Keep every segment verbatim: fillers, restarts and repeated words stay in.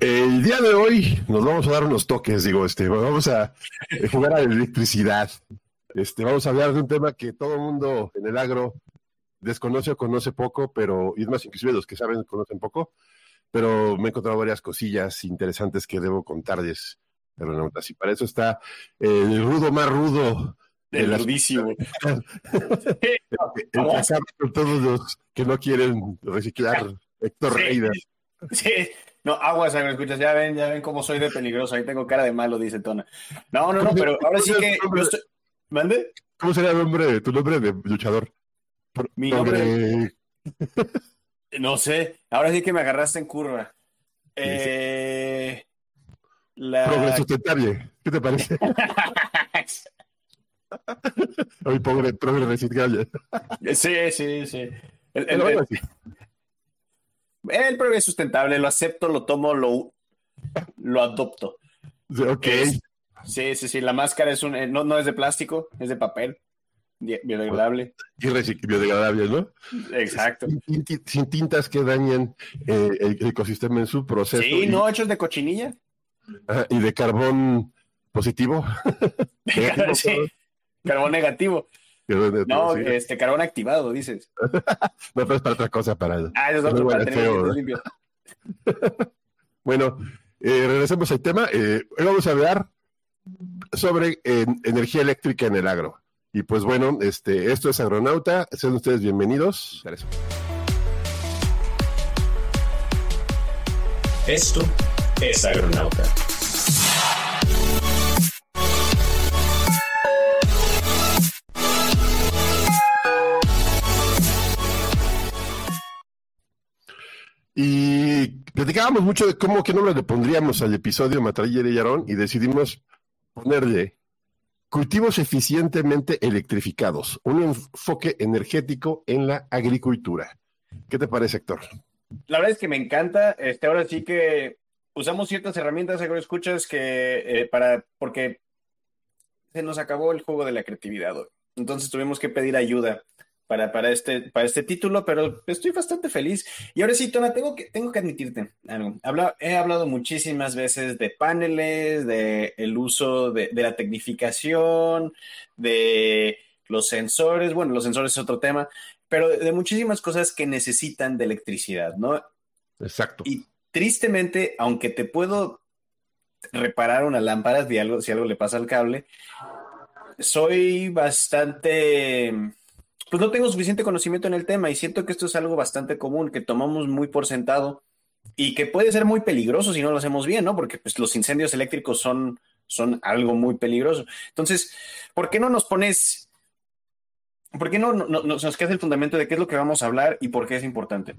El día de hoy nos vamos a dar unos toques, digo, este, vamos a jugar a la electricidad. Este, vamos a hablar de un tema que todo el mundo en el agro desconoce o conoce poco, pero, y es más, inclusive los que saben conocen poco, pero me he encontrado varias cosillas interesantes que debo contarles, aeronautas, y para eso está el rudo más rudo. El las... rudísimo. el, el que acaba con todos los que no quieren reciclar, Héctor sí, Reida. Sí, no, aguas, me escuchas, ya ven, ya ven cómo soy de peligroso, ahí tengo cara de malo, dice Tona. No, no, no, pero ahora sí que yo estoy... ¿Mande? ¿Cómo sería el nombre, tu nombre de luchador? Por, Mi nombre... No sé, ahora sí que me agarraste en curva. Eh... La... Progreso sustentable, ¿qué te parece? Ay, pobre, progreso reciclable. Sí, sí, sí. El, el, el, el progreso sustentable, lo acepto, lo tomo, lo, lo adopto. Ok. Es, sí, sí, sí, la máscara es un, no, no es de plástico, es de papel, biodegradable. Y biodegradable, ¿no? Exacto. Sin, sin tintas que dañen eh, el ecosistema en su proceso. Sí, y, no, hechos de cochinilla. Ah, y de carbón positivo. negativo, sí, carbón negativo. Carbón, no, sí. este, carbón activado, dices. No, pero es para otra cosa, para el... Ah, es otro, para tener limpio. Bueno, eh, regresemos al tema. Eh, hoy vamos a hablar sobre eh, energía eléctrica en el agro. Y pues bueno, este, esto es Agronauta. Sean ustedes bienvenidos. Esto es Agronauta. Y platicábamos mucho de cómo, qué nombre le pondríamos al episodio Matraller y Aarón, y decidimos ponerle cultivos eficientemente electrificados, un enfoque energético en la agricultura. ¿Qué te parece, Héctor? La verdad es que me encanta. Este, ahora sí que usamos ciertas herramientas agroescuchas que eh, para, porque se nos acabó el juego de la creatividad hoy. Entonces tuvimos que pedir ayuda para, para, este, para este título, pero estoy bastante feliz. Y ahora sí, Tona, tengo que, tengo que admitirte algo. Habla, he hablado muchísimas veces de paneles, de el uso de, de la tecnificación, de los sensores. Bueno, los sensores es otro tema, pero de, de muchísimas cosas que necesitan de electricidad, ¿no? Exacto. Y tristemente, aunque te puedo reparar una lámpara si algo, si algo le pasa al cable, soy bastante... pues no tengo suficiente conocimiento en el tema y siento que esto es algo bastante común, que tomamos muy por sentado y que puede ser muy peligroso si no lo hacemos bien, ¿no? Porque pues, los incendios eléctricos son, son algo muy peligroso. Entonces, ¿por qué no nos pones... ¿Por qué no, no, no nos queda el fundamento de qué es lo que vamos a hablar y por qué es importante?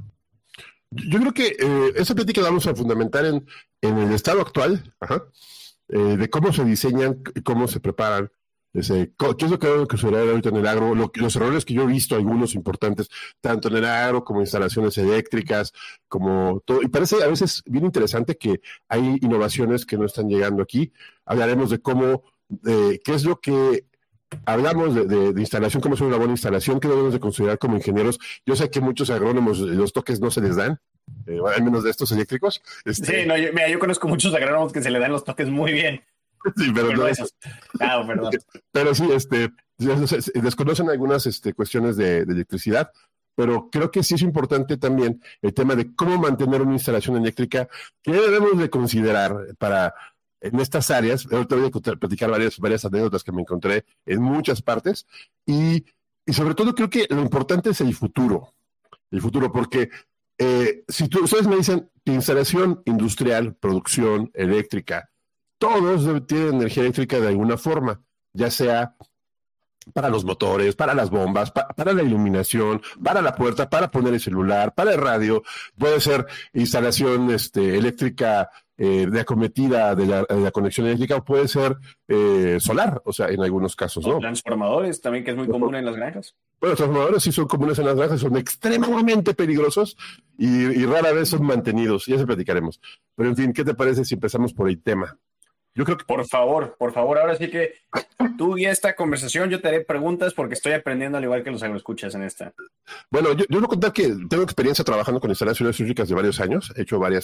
Yo creo que eh, esa plática la vamos a fundamentar en, en el estado actual, ajá, eh, de cómo se diseñan y cómo se preparan. Ese, ¿qué es lo que debe que suceder ahorita en el agro? Lo, los errores que yo he visto, algunos importantes, tanto en el agro como instalaciones eléctricas, como todo. Y parece a veces bien interesante que hay innovaciones que no están llegando aquí. Hablaremos de cómo, eh, qué es lo que hablamos de, de, de instalación, cómo es una buena instalación, qué debemos de considerar como ingenieros. Yo sé que muchos agrónomos los toques no se les dan, eh, al menos de estos eléctricos. Este... Sí, no, yo, mira, yo conozco muchos agrónomos que se le dan los toques muy bien. Sí, pero, pero no esos. Ah, perdón. Pero sí, este, desconocen algunas este, cuestiones de, de electricidad, pero creo que sí es importante también el tema de cómo mantener una instalación eléctrica, que debemos de considerar para en estas áreas. Ahorita voy a platicar varias, varias anécdotas que me encontré en muchas partes, y, y sobre todo creo que lo importante es el futuro, el futuro, porque eh, si tú, ustedes me dicen instalación industrial, producción eléctrica, todos tienen energía eléctrica de alguna forma, ya sea para los motores, para las bombas, pa, para la iluminación, para la puerta, para poner el celular, para el radio, puede ser instalación este, eléctrica eh, de acometida de la, de la conexión eléctrica, o puede ser eh, solar, o sea, en algunos casos, ¿no? Transformadores también, que es muy común en las granjas. Bueno, los transformadores sí son comunes en las granjas, son extremadamente peligrosos y, y rara vez son mantenidos, ya se platicaremos. Pero en fin, ¿qué te parece si empezamos por el tema? Yo creo que... Por favor, por favor, ahora sí que tú y esta conversación, yo te haré preguntas porque estoy aprendiendo al igual que los agroescuchas en esta. Bueno, yo, yo voy a contar que tengo experiencia trabajando con instalaciones eléctricas de varios años, he hecho varias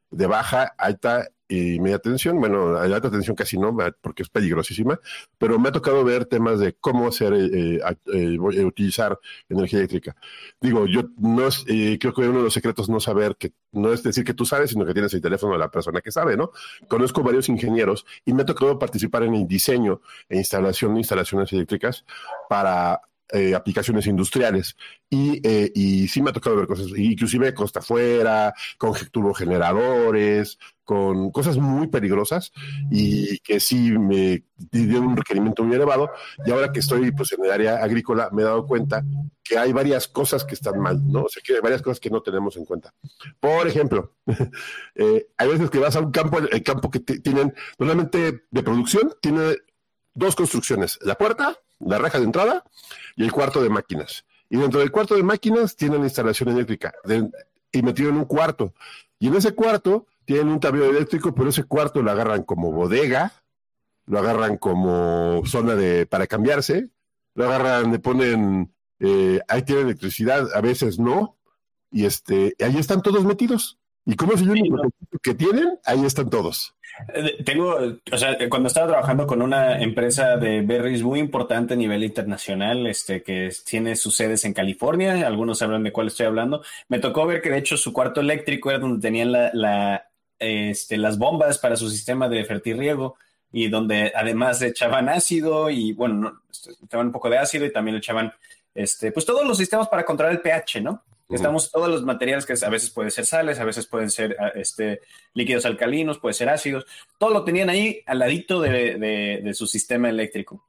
de baja, alta y media tensión. Bueno, la alta tensión casi no, porque es peligrosísima, pero me ha tocado ver temas de cómo hacer, eh, eh, eh, utilizar energía eléctrica. Digo, yo no es, eh, creo que uno de los secretos no saber, que no es decir que tú sabes, sino que tienes el teléfono de la persona que sabe, ¿no? Conozco varios ingenieros y me ha tocado participar en el diseño e instalación de instalaciones eléctricas para Eh, aplicaciones industriales y, eh, y sí me ha tocado ver cosas, inclusive costa afuera, con turbogeneradores, con cosas muy peligrosas y que sí me dieron un requerimiento muy elevado, y ahora que estoy pues en el área agrícola me he dado cuenta que hay varias cosas que están mal, ¿no? O sea, que hay varias cosas que no tenemos en cuenta. Por ejemplo, eh, hay veces que vas a un campo, el campo que t- tienen, normalmente de producción, tiene dos construcciones, la puerta, la reja de entrada y el cuarto de máquinas. Y dentro del cuarto de máquinas tienen instalación eléctrica de, y metido en un cuarto. Y en ese cuarto tienen un tablero eléctrico, pero ese cuarto lo agarran como bodega, lo agarran como zona de para cambiarse, lo agarran, le ponen, eh, ahí tiene electricidad, a veces no, y este, ahí están todos metidos. Y como es el único sí, ¿no? que tienen, ahí están todos. Tengo, o sea, cuando estaba trabajando con una empresa de berries muy importante a nivel internacional, este, que tiene sus sedes en California, algunos sabrán de cuál estoy hablando, me tocó ver que de hecho su cuarto eléctrico era donde tenían la, la, este, las bombas para su sistema de fertirriego y donde además echaban ácido y, bueno, no, echaban un poco de ácido y también echaban, este, pues todos los sistemas para controlar el pH, ¿no? Estamos todos los materiales que a veces pueden ser sales, a veces pueden ser este, líquidos alcalinos, pueden ser ácidos. Todo lo tenían ahí al ladito de, de, de su sistema eléctrico.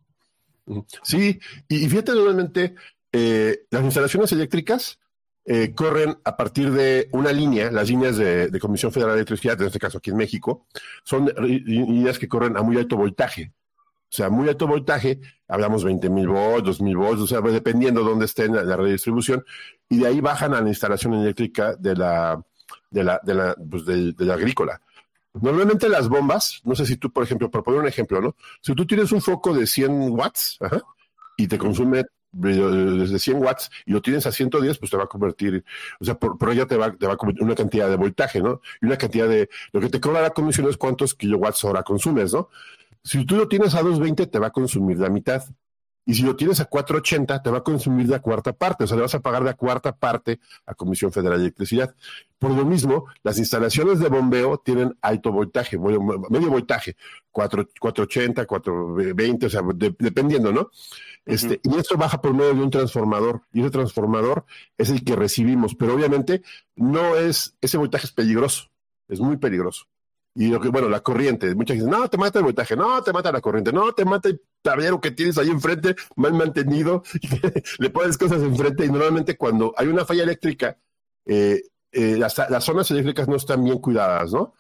Sí, y, y fíjate, normalmente eh, las instalaciones eléctricas eh, corren a partir de una línea, las líneas de, de Comisión Federal de Electricidad, en este caso aquí en México, son líneas que corren a muy alto voltaje. O sea, muy alto voltaje, hablamos veinte mil volts, dos mil volts, o sea, dependiendo de dónde esté en la, la redistribución, y de ahí bajan a la instalación eléctrica de la, de la, de la, pues de, de la agrícola. Normalmente las bombas, no sé si tú, por ejemplo, por poner un ejemplo, ¿no? Si tú tienes un foco de cien watts, ajá, y te consume desde cien watts y lo tienes a ciento diez, pues te va a convertir, o sea, por, por ella te va, te va a convertir una cantidad de voltaje, ¿no? Y una cantidad de, lo que te cobra la comisión es cuántos kilowatts hora consumes, ¿no? Si tú lo tienes a doscientos veinte, te va a consumir la mitad. Y si lo tienes a cuatrocientos ochenta, te va a consumir la cuarta parte. O sea, le vas a pagar la cuarta parte a Comisión Federal de Electricidad. Por lo mismo, las instalaciones de bombeo tienen alto voltaje, medio voltaje, cuatrocientos ochenta, cuatrocientos veinte, o sea, de, dependiendo, ¿no? Este, uh-huh. Y esto baja por medio de un transformador. Y ese transformador es el que recibimos. Pero obviamente, no es, ese voltaje es peligroso. Es muy peligroso. Y lo que, bueno, la corriente, muchas dicen, no, te mata el voltaje, no, te mata la corriente, no, te mata el tablero que tienes ahí enfrente, mal mantenido, le pones cosas enfrente, y normalmente cuando hay una falla eléctrica, eh, eh, las, las zonas eléctricas no están bien cuidadas, ¿no?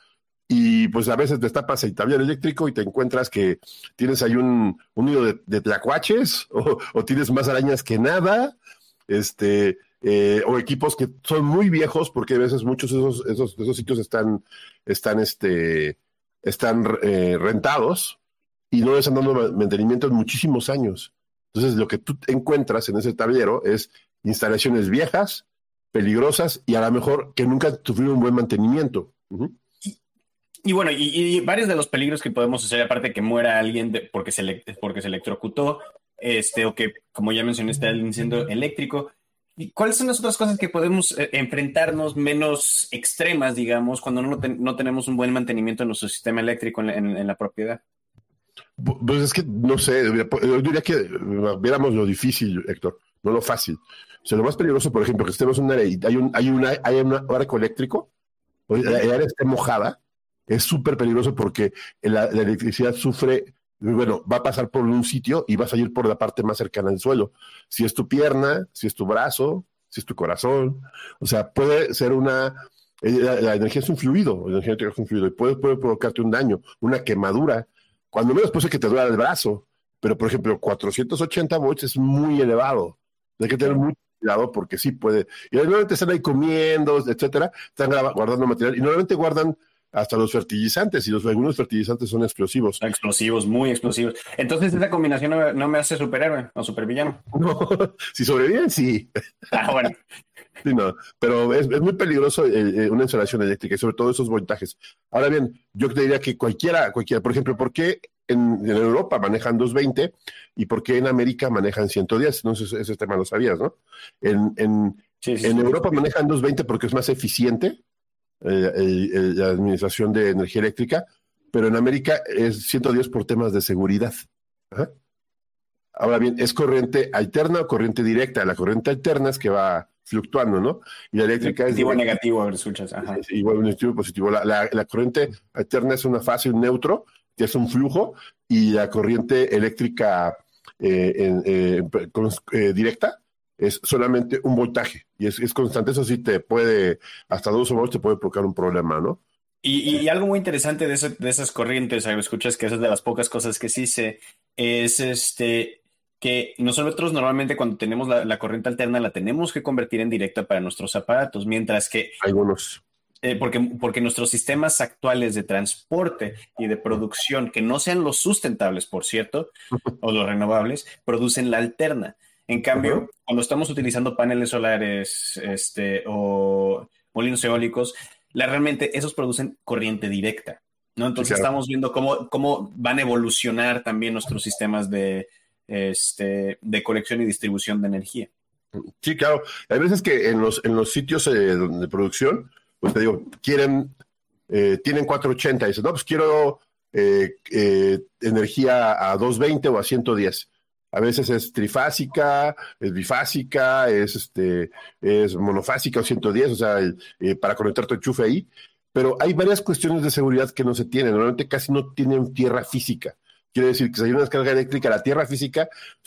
Y pues a veces destapas el tablero eléctrico y te encuentras que tienes ahí un, un nido de, de tlacuaches, o, o tienes más arañas que nada, este... Eh, o equipos que son muy viejos, porque a veces muchos de esos, esos, esos sitios están, están, este, están eh, rentados y no les están dando mantenimiento en muchísimos años. Entonces, lo que tú encuentras en ese tablero es instalaciones viejas, peligrosas y a lo mejor que nunca sufrieron un buen mantenimiento. Uh-huh. Y, y bueno, y, y varios de los peligros que podemos hacer, aparte de que muera alguien de, porque, se, porque se electrocutó, este, o que, como ya mencioné, está el incendio eléctrico. ¿Cuáles son las otras cosas que podemos eh, enfrentarnos menos extremas, digamos, cuando no, ten, no tenemos un buen mantenimiento en nuestro sistema eléctrico en, en, en la propiedad? Pues es que, no sé, yo diría que viéramos lo difícil, Héctor, no lo fácil. O sea, lo más peligroso, por ejemplo, que estemos en un área y hay un, hay una, hay un arco eléctrico, o la área está mojada, es súper peligroso porque la, la electricidad sufre... Bueno, va a pasar por un sitio y vas a ir por la parte más cercana al suelo. Si es tu pierna, si es tu brazo, si es tu corazón. O sea, puede ser una... La, la energía es un fluido, la energía es un fluido y puede, puede provocarte un daño, una quemadura. Cuando menos puede ser que te duela el brazo. Pero, por ejemplo, cuatrocientos ochenta volts es muy elevado. Hay que tener mucho cuidado porque sí puede... Y normalmente están ahí comiendo, etcétera. Están guardando material y normalmente guardan hasta los fertilizantes, y los, algunos fertilizantes son explosivos. Explosivos, muy explosivos. Entonces esa combinación no, no me hace superhéroe o supervillano. No, si sobreviven, sí. Ah, bueno. Sí, no, pero es, es muy peligroso eh, eh, una instalación eléctrica y sobre todo esos voltajes. Ahora bien, yo te diría que cualquiera, cualquiera, por ejemplo, ¿por qué en, en Europa manejan doscientos veinte y por qué en América manejan ciento diez? No sé, ese, ese tema lo sabías, ¿no? En, en, Sí, sí, en sí. Europa manejan doscientos veinte porque es más eficiente eh, el- el- la administración de energía eléctrica, pero en América es ciento diez por temas de seguridad. Ajá. Ahora bien, ¿es corriente alterna o corriente directa? La corriente alterna es que va fluctuando, ¿no? Y la eléctrica es Positivo o directa. negativo, a ver, escuchas. Ajá. Es igual un negativo y positivo. La, la, la corriente alterna es una fase, un neutro, que es un flujo, y la corriente eléctrica eh, en- eh, con- eh, directa es solamente un voltaje, y es, es constante. Eso sí te puede, hasta dos volts te puede provocar un problema, ¿no? Y, y algo muy interesante de, ese- de esas corrientes, escuchas que esa es de las pocas cosas que sí sé, es este que nosotros normalmente cuando tenemos la, la corriente alterna la tenemos que convertir en directa para nuestros aparatos, mientras que, Algunos. eh, porque, porque nuestros sistemas actuales de transporte y de producción, que no sean los sustentables, por cierto, o los renovables, producen la alterna. En cambio, Ajá. cuando estamos utilizando paneles solares, este, o molinos eólicos, la, realmente esos producen corriente directa, ¿no? Sí, Entonces claro. estamos viendo cómo, cómo van a evolucionar también nuestros sistemas de, este, de colección y distribución de energía. Sí, claro. Hay veces que en los, en los sitios eh, de producción, pues te digo, quieren, eh, tienen cuatrocientos ochenta, y dicen, no, pues quiero eh, eh, energía a doscientos veinte o a ciento diez. A veces es trifásica, es bifásica, es, este, es monofásica o ciento diez, o sea, el- eh, para conectar tu enchufe ahí. Pero hay varias cuestiones de seguridad que no se tienen. Normalmente casi no tienen tierra física. Quiere decir que si hay una descarga eléctrica, la tierra física,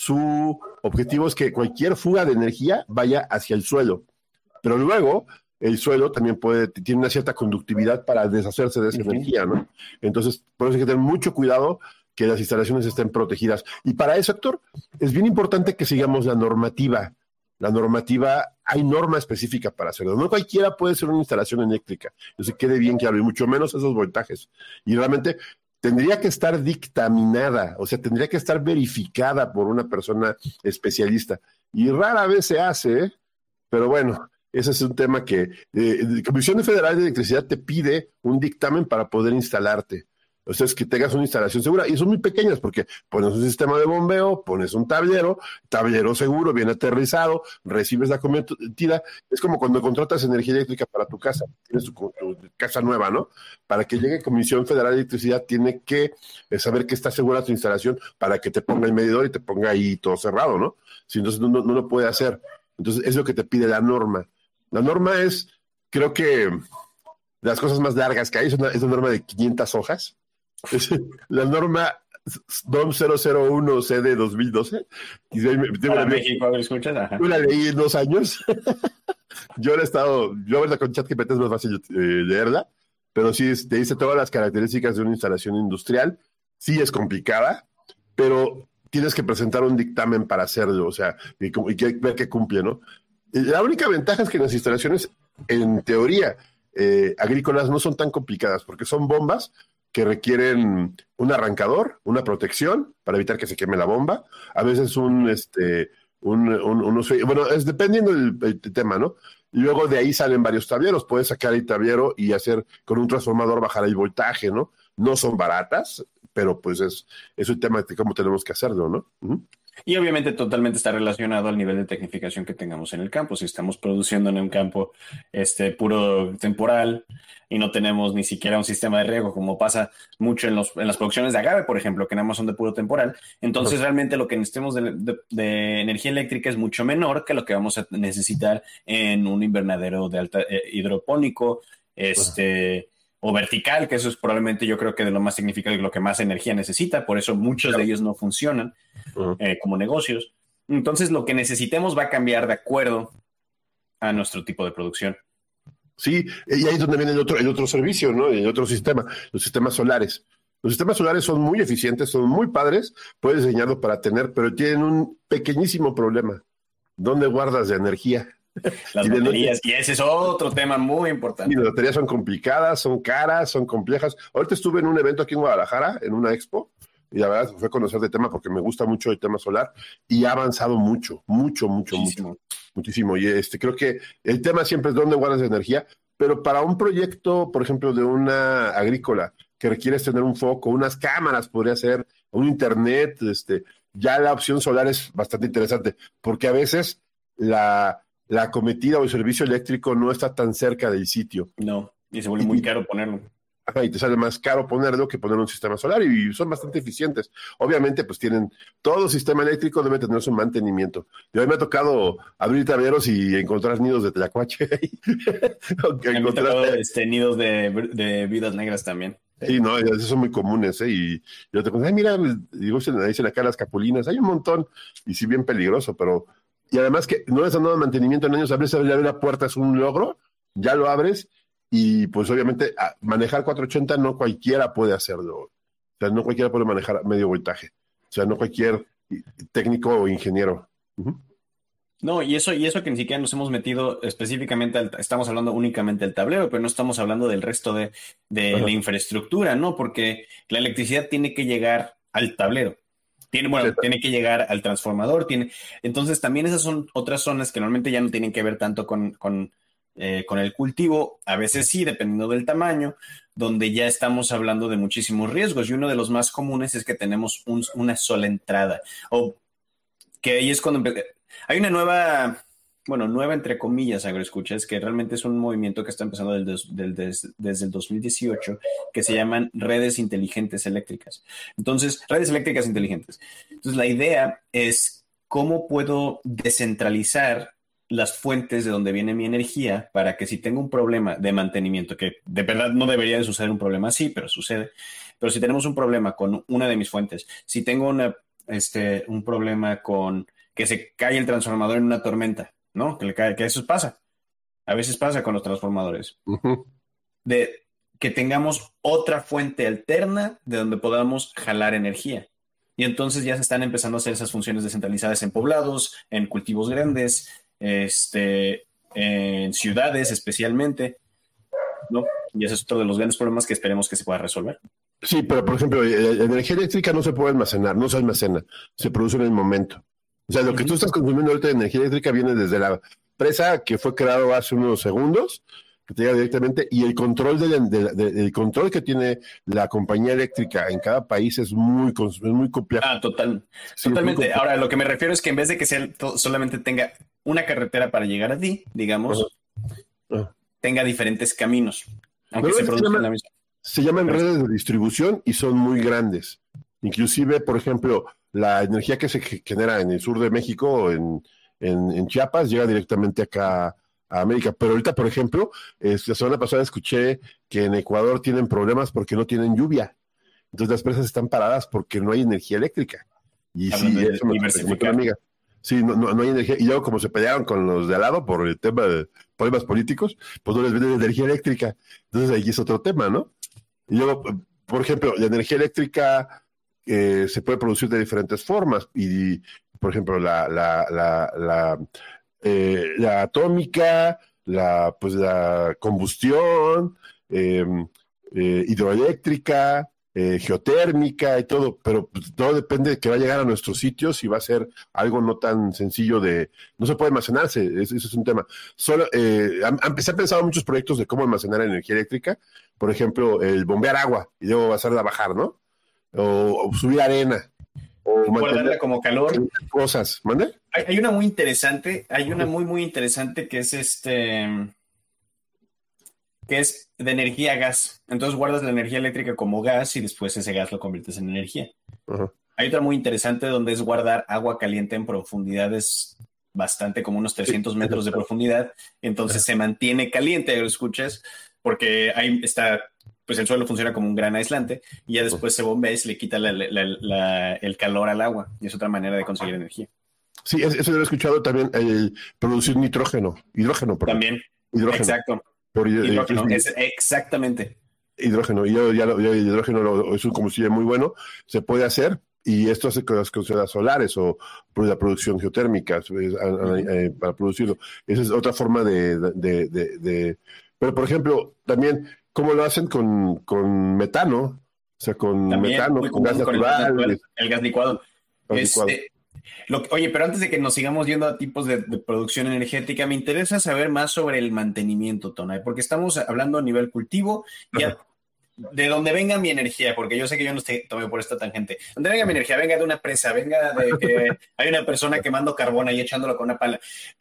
su objetivo es que cualquier fuga de energía vaya hacia el suelo. Pero luego, el suelo también puede, tiene una cierta conductividad para deshacerse de esa Ujú. energía, ¿no? Entonces, por eso hay que tener mucho cuidado que las instalaciones estén protegidas. Y para eso, Héctor, es bien importante que sigamos la normativa. La normativa, hay norma específica para hacerlo. No cualquiera puede ser una instalación eléctrica. Eso quede bien claro, y mucho menos esos voltajes. Y realmente tendría que estar dictaminada, o sea, tendría que estar verificada por una persona especialista. Y rara vez se hace, ¿eh? Pero bueno, ese es un tema que eh, la Comisión Federal de Electricidad te pide un dictamen para poder instalarte. O sea, es que tengas una instalación segura. Y son muy pequeñas porque pones un sistema de bombeo, pones un tablero, tablero seguro, bien aterrizado, recibes la cometida. Es como cuando contratas energía eléctrica para tu casa. Tienes tu, tu casa nueva, ¿no? Para que llegue Comisión Federal de Electricidad tiene que eh, saber que está segura tu instalación para que te ponga el medidor y te ponga ahí todo cerrado, ¿no? Si entonces no, no, no lo puede hacer. Entonces es lo que te pide la norma. La norma es, creo que de las cosas más largas que hay, es una, es una norma de quinientas hojas. Es la norma D O M cero cero uno C D dos mil doce. Y yo, Para yo, México, a ver, escuchas. Ajá. yo la leí en dos años. Yo la he estado, yo ahorita con ChatGPT es más fácil eh, leerla, pero sí te dice todas las características de una instalación industrial. Sí es complicada, pero tienes que presentar un dictamen para hacerlo, o sea, y, y que, ver que cumple, ¿no? La única ventaja es que las instalaciones, en teoría, eh, agrícolas no son tan complicadas, porque son bombas que requieren un arrancador, una protección para evitar que se queme la bomba, a veces un, este, un, un, unos, bueno, es dependiendo del, del tema, ¿no? Y luego de ahí salen varios tableros, puedes sacar el tablero y hacer con un transformador bajar el voltaje, ¿no? No son baratas, pero pues es, es un tema de cómo tenemos que hacerlo, ¿no? Uh-huh. Y obviamente totalmente está relacionado al nivel de tecnificación que tengamos en el campo. Si estamos produciendo en un campo este, puro temporal y no tenemos ni siquiera un sistema de riego, como pasa mucho en, los, en las producciones de agave, por ejemplo, que nada más son de puro temporal, entonces uh-huh. realmente lo que necesitemos de, de, de energía eléctrica es mucho menor que lo que vamos a necesitar en un invernadero de alta eh, hidropónico, este... Uh-huh. o vertical, que eso es probablemente yo creo que de lo más significativo y lo que más energía necesita, por eso muchos claro. de ellos no funcionan uh-huh. eh, como negocios. Entonces lo que necesitemos va a cambiar de acuerdo a nuestro tipo de producción. Sí, y ahí es donde viene el otro, el otro servicio, ¿no? El otro sistema, los sistemas solares. Los sistemas solares son muy eficientes, son muy padres, puedes diseñarlos para tener, pero tienen un pequeñísimo problema. ¿Dónde guardas la energía? Las y baterías, noche, y ese es otro tema muy importante. Y las baterías son complicadas, son caras, son complejas. Ahorita estuve en un evento aquí en Guadalajara, en una expo, y la verdad fue a conocer de tema porque me gusta mucho el tema solar, y ha avanzado mucho, mucho, mucho, Muchísimo. mucho. muchísimo. Y este, creo que el tema siempre es dónde guardas energía, pero para un proyecto, por ejemplo, de una agrícola, que requieres tener un foco, unas cámaras, podría ser, un internet, este, ya la opción solar es bastante interesante, porque a veces la, la acometida o el servicio eléctrico no está tan cerca del sitio. No, y se vuelve muy caro ponerlo. Ajá, y te sale más caro ponerlo que poner un sistema solar, y son bastante eficientes. Obviamente, pues tienen, todo sistema eléctrico debe tener su mantenimiento. Y hoy me ha tocado abrir tableros y encontrar nidos de telacuache. Me han tocado este, nidos de, de viudas negras también. Sí, no, esos son muy comunes, ¿eh? Y yo te cuento, ay, mira, digo, se le dicen acá las capulinas, hay un montón, y sí, bien peligroso, pero, y además que no les han dado mantenimiento en años, abres, abrir la puerta es un logro, ya lo abres, y pues obviamente manejar cuatrocientos ochenta no cualquiera puede hacerlo, o sea, no cualquiera puede manejar medio voltaje, o sea, no cualquier técnico o ingeniero. Uh-huh. No, y eso, y eso que ni siquiera nos hemos metido específicamente, al, estamos hablando únicamente del tablero, pero no estamos hablando del resto de, de la infraestructura, ¿no? Porque la electricidad tiene que llegar al tablero. Tiene, bueno, sí, tiene que llegar al transformador. Tiene, entonces, también esas son otras zonas que normalmente ya no tienen que ver tanto con, con, eh, con el cultivo. A veces sí, dependiendo del tamaño, donde ya estamos hablando de muchísimos riesgos. Y uno de los más comunes es que tenemos un, una sola entrada. O que ahí es cuando... Hay una nueva, bueno, nueva entre comillas, agroescuchas, que realmente es un movimiento que está empezando del des, del des, desde el dos mil dieciocho, que se llaman redes inteligentes eléctricas. Entonces, redes eléctricas inteligentes. Entonces, la idea es cómo puedo descentralizar las fuentes de donde viene mi energía para que si tengo un problema de mantenimiento, que de verdad no debería de suceder un problema así, pero sucede, pero si tenemos un problema con una de mis fuentes, si tengo una, este, un problema con... que se cae el transformador en una tormenta, ¿no? Que, le cae, que eso pasa. A veces pasa con los transformadores. Uh-huh. De que tengamos otra fuente alterna de donde podamos jalar energía. Y entonces ya se están empezando a hacer esas funciones descentralizadas en poblados, en cultivos grandes, este, en ciudades especialmente, ¿no? Y ese es otro de los grandes problemas que esperemos que se pueda resolver. Sí, pero por ejemplo, la energía eléctrica no se puede almacenar, no se almacena, se produce en el momento. O sea, lo que tú estás consumiendo ahorita de energía eléctrica viene desde la presa que fue creado hace unos segundos, que te llega directamente, y el control de, de, de, de, el control que tiene la compañía eléctrica en cada país es muy, es muy complejo. Ah, total, sí, totalmente. Ahora, lo que me refiero es que en vez de que sea, solamente tenga una carretera para llegar a ti, digamos, uh-huh. Uh-huh. tenga diferentes caminos, aunque no, se produzcan la misma. Se llaman Pero... redes de distribución y son muy grandes. Inclusive, por ejemplo, la energía que se genera en el sur de México, en, en, en Chiapas, llega directamente acá a América. Pero ahorita, por ejemplo, es, la semana pasada escuché que en Ecuador tienen problemas porque no tienen lluvia. Entonces las presas están paradas porque no hay energía eléctrica. Y sí, de eso me comentó una amiga. Sí, no, no, no hay energía. Y luego, como se pelearon con los de al lado por el tema de problemas políticos, pues no les venden energía eléctrica. Entonces ahí es otro tema, ¿no? Y luego, por ejemplo, la energía eléctrica... Eh, se puede producir de diferentes formas y, por ejemplo, la la la la, eh, la atómica, la pues la combustión, eh, eh, hidroeléctrica, eh, geotérmica y todo, pero pues, todo depende de que va a llegar a nuestros sitios y va a ser algo no tan sencillo de, no se puede almacenarse, ese es un tema. Solo, eh, han, han, se han pensado muchos proyectos de cómo almacenar energía eléctrica, por ejemplo, el bombear agua y luego hacerla bajar, ¿no? O, o subir arena o guardarla como calor, cosas, ¿mande? Hay, hay una muy interesante, hay una muy muy interesante que es este que es de energía gas. Entonces guardas la energía eléctrica como gas y después ese gas lo conviertes en energía. Uh-huh. Hay otra muy interesante donde es guardar agua caliente en profundidades bastante, como unos trescientos metros de profundidad, entonces uh-huh. se mantiene caliente, lo escuchas, porque ahí está, pues el suelo funciona como un gran aislante y ya después se bombea y se le quita la, la, la, la, el calor al agua y es otra manera de conseguir energía. Sí, eso lo he escuchado también, el producir nitrógeno, hidrógeno. Perdón. También, hidrógeno. Exacto. Por, hidrógeno, es, exactamente. Hidrógeno, y ya, ya, ya el hidrógeno lo, es un combustible muy bueno, se puede hacer, y esto hace con las concentraciones solares o por la producción geotérmica pues, a, a, a, para producirlo. Esa es otra forma de, de, de, de... Pero, por ejemplo, también, ¿cómo lo hacen con, con metano? O sea, con también, metano, con gas con natural. El, el gas licuado. Gas es, licuado. Eh, Lo, oye, pero antes de que nos sigamos yendo a tipos de, de producción energética, me interesa saber más sobre el mantenimiento, Tonay, porque estamos hablando a nivel cultivo y a, de donde venga mi energía, porque yo sé que yo no estoy tomé por esta tangente. Donde venga mi energía, venga de una presa, venga de que hay una persona quemando carbón ahí echándolo con una pala.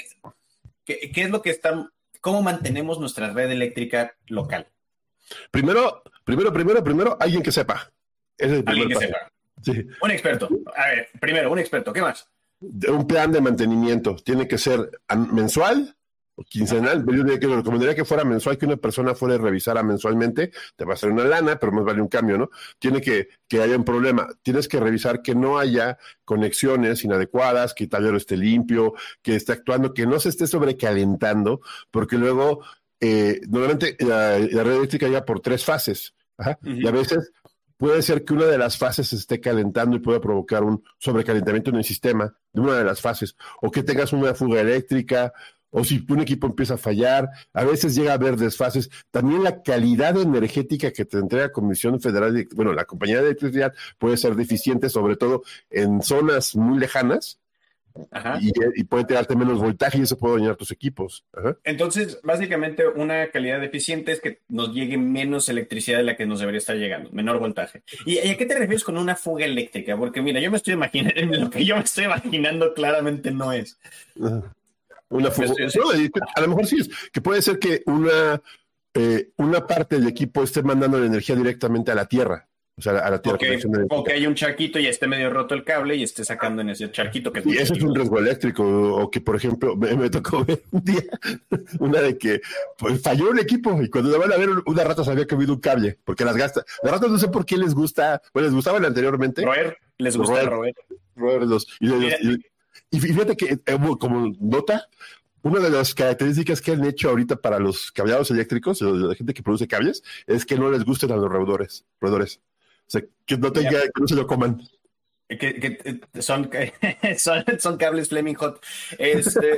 ¿Qué, qué es lo que está, cómo mantenemos nuestra red eléctrica local? Primero, primero, primero, primero, alguien que sepa. Ese es el Alguien que paso. sepa. Sí. Un experto. A ver, primero, un experto. ¿Qué más? Un plan de mantenimiento. Tiene que ser mensual o quincenal. Yo diría que lo recomendaría que fuera mensual, que una persona fuera a revisar mensualmente. Te va a hacer una lana, pero más vale un cambio, ¿no? Tiene que, que haya un problema. Tienes que revisar que no haya conexiones inadecuadas, que el tablero esté limpio, que esté actuando, que no se esté sobrecalentando, porque luego, eh, normalmente la, la red eléctrica llega por tres fases. Ajá. Uh-huh. Y a veces puede ser que una de las fases se esté calentando y pueda provocar un sobrecalentamiento en el sistema de una de las fases, o que tengas una fuga eléctrica, o si un equipo empieza a fallar, a veces llega a haber desfases. También la calidad energética que te entrega Comisión Federal, de, bueno, la compañía de electricidad puede ser deficiente, sobre todo en zonas muy lejanas. Ajá. Y, y puede tirarte menos voltaje y eso puede dañar tus equipos. Ajá. Entonces, básicamente, una calidad deficiente es que nos llegue menos electricidad de la que nos debería estar llegando, menor voltaje. ¿Y, y a qué te refieres con una fuga eléctrica? Porque mira, yo me estoy imaginando, lo que yo me estoy imaginando claramente no es. Ajá. Una fuga. No, a lo mejor sí es, que puede ser que una, eh, una parte del equipo esté mandando la energía directamente a la tierra. O sea, a la tierra. Okay, o que hay un charquito y esté medio roto el cable y esté sacando en ese charquito. Que es y eso es un riesgo eléctrico. O que, por ejemplo, me, me tocó ver un día una de que pues, falló un equipo y cuando van a ver una rata sabía que había un cable, porque las gasta. Las ratas no sé por qué les gusta, bueno, les gustaban anteriormente. Roer, les gusta roer. roer. roer los, y, los, y, y fíjate que, como nota, una de las características que han hecho ahorita para los cableados eléctricos, la gente que produce cables, es que no les gusten a los roedores. roedores. O sea, que no, tenga, que no se lo coman. Que, que son, son, son cables Fleming Hot. Este,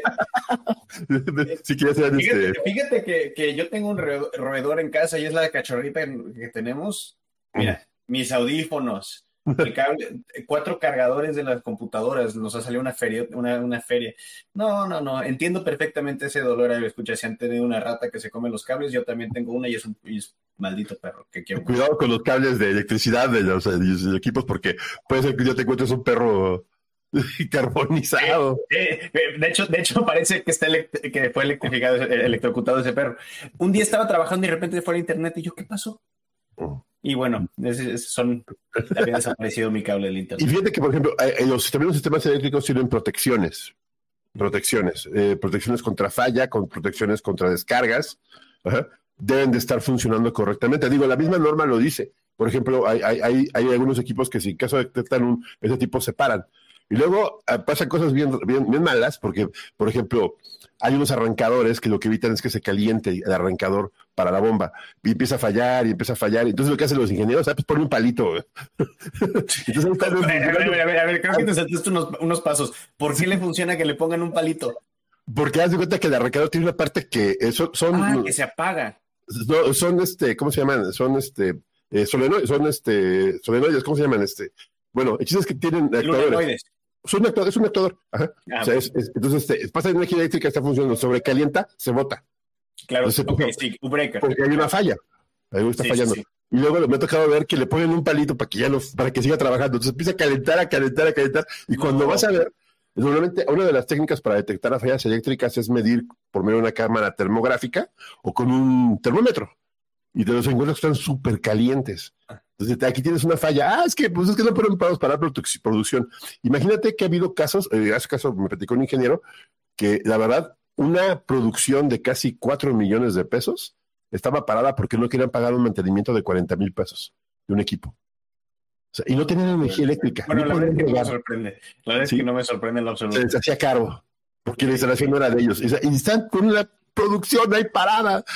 si quieres ser fíjate, este... fíjate que, que yo tengo un roedor en casa y es la cachorrita que tenemos. Mira, mm. mis audífonos, el cable, cuatro cargadores de las computadoras, nos ha salido una feria, una, una feria. No, no, no, entiendo perfectamente ese dolor. Escucha, si han tenido una rata que se come los cables, yo también tengo una y es un, y es maldito perro que quiero. Cuidado con los cables de electricidad de los, de los equipos, porque puede ser que ya te encuentres un perro carbonizado. Eh, eh, de hecho, de hecho parece que está elect- que fue electrificado, electrocutado ese perro. Un día estaba trabajando y de repente fue a internet y yo, ¿qué pasó? Uh. Y bueno, es, es, son había desaparecido mi cable del internet. Y fíjate que, por ejemplo, eh, los, también los sistemas eléctricos tienen protecciones. Protecciones. Eh, protecciones contra falla, con protecciones contra descargas. Ajá. Deben de estar funcionando correctamente. Digo, la misma norma lo dice. Por ejemplo, hay, hay, hay, hay algunos equipos que si en caso detectan un, ese tipo se paran. Y luego eh, pasan cosas bien, bien, bien malas, porque, por ejemplo, hay unos arrancadores que lo que evitan es que se caliente el arrancador para la bomba. Y empieza a fallar, y empieza a fallar. Entonces lo que hacen los ingenieros, ah, pues ponen un palito. Entonces, a, ver, a, ver, a ver, a ver, creo que te saltaste unos, unos pasos. ¿Por qué le funciona que le pongan un palito? Porque haz de cuenta que el arrancador tiene una parte que eso, son... Ah, que se apaga. No, son este, ¿cómo se llaman? Son este, eh, solenoides, son este, solenoides, ¿cómo se llaman? Este, bueno, el chiste es que tienen actuadores. Son actuador, es un actuador. Ajá. Ah, o sea, es, es, entonces este, pasa de energía eléctrica, está funcionando, sobrecalienta, se bota. Claro, entonces, okay, sí, un breaker. Porque hay una falla. Ahí está sí, fallando. Sí, sí. Y luego me ha tocado ver que le ponen un palito para que ya no, para que siga trabajando. Entonces empieza a calentar, a calentar, a calentar. Y no, cuando vas a ver, normalmente una de las técnicas para detectar las fallas eléctricas es medir por medio de una cámara termográfica o con un termómetro. Y te los encuentras que están súper calientes. Entonces aquí tienes una falla. Ah, es que, pues es que no fueron pagos para produ- producción. Imagínate que ha habido casos, eh, hace caso me platicó un ingeniero, que la verdad, una producción de casi cuatro millones de pesos estaba parada porque no querían pagar un mantenimiento de cuarenta mil pesos de un equipo. O sea, y no tenían energía eléctrica. Bueno, no la verdad es que no me sorprende. La verdad ¿Sí? es que no me sorprende en lo absoluto. Se les hacía caro, porque la instalación no era de ellos. Y están con una producción ahí parada.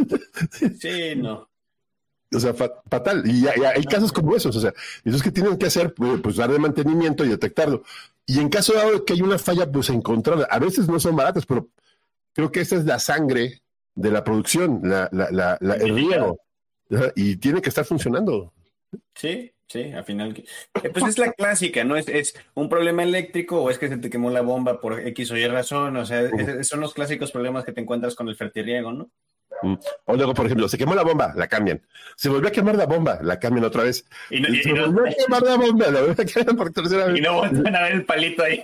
Sí, no. O sea, fatal. Y ya, ya hay no, casos como esos. O sea, esos que tienen que hacer, pues, pues darle mantenimiento y detectarlo. Y en caso de que hay una falla, pues encontrarla. A veces no son baratas, pero creo que esta es la sangre de la producción, la, la, la, la, el riego. Y tiene que estar funcionando. Sí, Sí, al final. eh, Pues es la clásica, ¿no? Es, es un problema eléctrico o es que se te quemó la bomba por X o Y razón. O sea, es- es- son los clásicos problemas que te encuentras con el fertirriego, ¿no? Mm. O luego, por ejemplo, se quemó la bomba, la cambian. Se volvió a quemar la bomba, la cambian otra vez. Y no, y, Se y no, volvió a quemar la bomba, la volvió a quemar por tercera vez. y no vuelven a ver el palito ahí.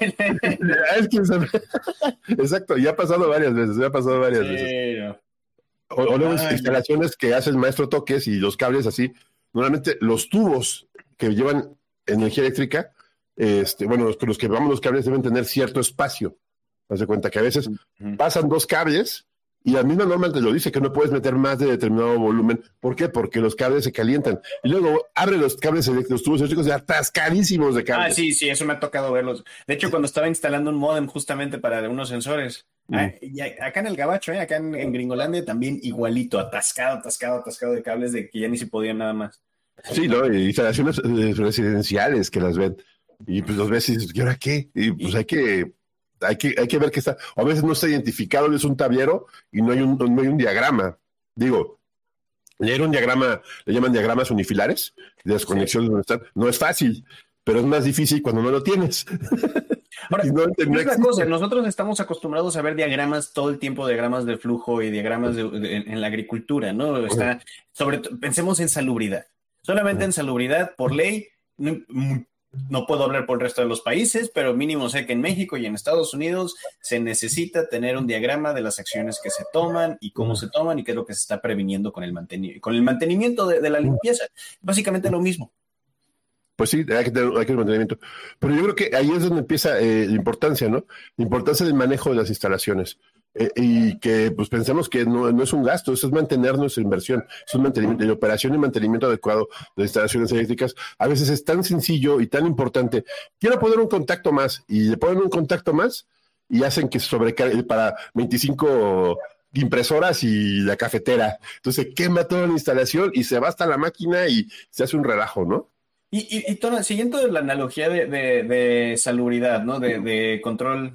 Es que sabe. Exacto, y ha pasado varias veces, ya ha pasado varias veces. Sí, no. O, o luego Ay, instalaciones que hace el maestro Toques y los cables así. Normalmente los tubos que llevan energía eléctrica, este, bueno, los, los que llevamos los cables deben tener cierto espacio. Haz de cuenta que a veces Ujú. pasan dos cables y la misma norma te lo dice, que no puedes meter más de determinado volumen. ¿Por qué? Porque los cables se calientan. Y luego abre los cables eléctricos, los tubos eléctricos ya atascadísimos de cables. Ah, sí, sí, eso me ha tocado verlos. De hecho, cuando estaba instalando un módem justamente para unos sensores, Mm. ah, y a- acá en el Gabacho, eh, acá en, en Gringolandia, también igualito, atascado, atascado, atascado de cables de que ya ni se podía nada más. Sí, ¿no? Y instalaciones eh, residenciales que las ven. Y pues los ves y dices, ¿y ahora qué? Y pues hay que, hay que, hay que ver que está, o a veces no está identificado, es un tablero y no hay un, no hay un diagrama. Digo, leer un diagrama, le llaman diagramas unifilares, de las conexiones donde están. No es fácil, pero es más difícil cuando no lo tienes. Ahora, Y no- no es la existe. cosa, nosotros estamos acostumbrados a ver diagramas todo el tiempo, diagramas de flujo y diagramas de- de- en la agricultura, ¿no? Está, sobre to- pensemos en salubridad. Solamente en salubridad, por ley, no, mm, no puedo hablar por el resto de los países, pero mínimo sé que en México y en Estados Unidos se necesita tener un diagrama de las acciones que se toman y cómo se toman y qué es lo que se está previniendo con el mantenimiento, con el mantenimiento de, de la limpieza. Básicamente lo mismo. Pues sí, hay que tener, hay que tener mantenimiento. Pero yo creo que ahí es donde empieza eh, la importancia, ¿no? La importancia del manejo de las instalaciones. Eh, y que pues pensemos que no, no es un gasto, eso es mantener nuestra inversión, es un mantenimiento, la operación y mantenimiento adecuado de instalaciones eléctricas. A veces es tan sencillo y tan importante. Quiero poner un contacto más y le ponen un contacto más y hacen que se sobrecargue para veinticinco impresoras y la cafetera. Entonces se quema toda la instalación y se va hasta la máquina y se hace un relajo, ¿no? Y, y, y Tona, siguiendo la analogía de, de, de salubridad, ¿no? De, de control.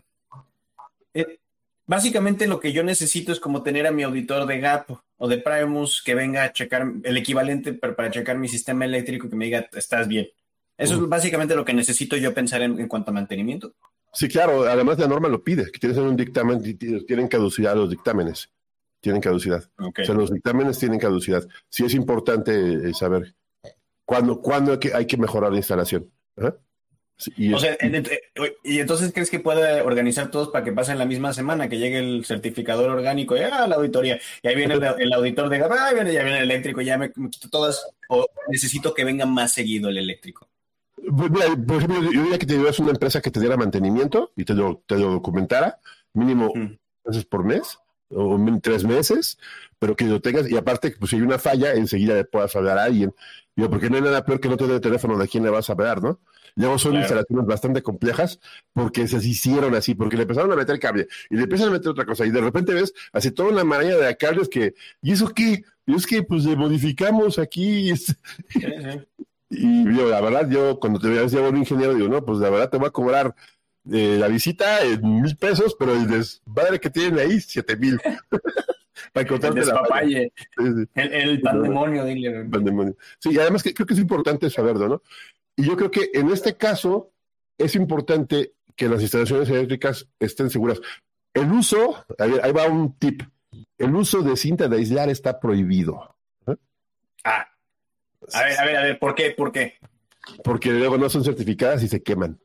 eh, básicamente lo que yo necesito es como tener a mi auditor de Gap o de Primus que venga a checar el equivalente para, para checar mi sistema eléctrico, que me diga, estás bien. Eso Ujú. es básicamente lo que necesito yo pensar en, en cuanto a mantenimiento. Sí, claro, además la norma lo pide, que tienes un dictamen, y t- tienen caducidad los dictámenes, tienen caducidad. Ok. O sea, los dictámenes tienen caducidad. Sí es importante eh, saber cuándo, cuándo hay, que, hay que mejorar la instalación. Ajá. Sí, y O es- sea, en- en- y entonces crees que puede organizar todos para que pasen la misma semana, que llegue el certificador orgánico y ah, la auditoría, y ahí viene el, el auditor de Gap, ah, viene, ya viene el eléctrico, ya me, me quito todas, o necesito que venga más seguido el eléctrico. Pues mira, por ejemplo, yo diría que te llevas una empresa que te diera mantenimiento y te lo, te lo documentara, mínimo Mm. veces por mes o min- tres meses, pero que lo tengas y aparte, pues si hay una falla, enseguida le puedas hablar a alguien. Digo, porque no hay nada peor que no tener el teléfono de quién le vas a hablar, ¿no? Luego son Claro. instalaciones bastante complejas porque se hicieron así, porque le empezaron a meter cable y le empiezan a meter otra cosa y de repente ves así toda una maraña de cables que, ¿y eso qué? Y es que pues le modificamos aquí. Sí, sí. Y yo, la verdad, yo cuando te veas llevo un ingeniero, digo, no, pues la verdad te voy a cobrar eh, la visita en mil pesos, pero el desmadre que tienen ahí, siete mil. Para El encontrarte la despapalle, falla. Sí, sí, el, el pandemonio, dile. pandemonio. Sí, y además que creo que es importante saberlo, ¿no? Y yo creo que en este caso es importante que las instalaciones eléctricas estén seguras. El uso, a ver, ahí va un tip. El uso de cinta de aislar está prohibido. ¿eh? Ah, a ver, a ver, a ver, ¿por qué? ¿Por qué? Porque luego no son certificadas y se queman.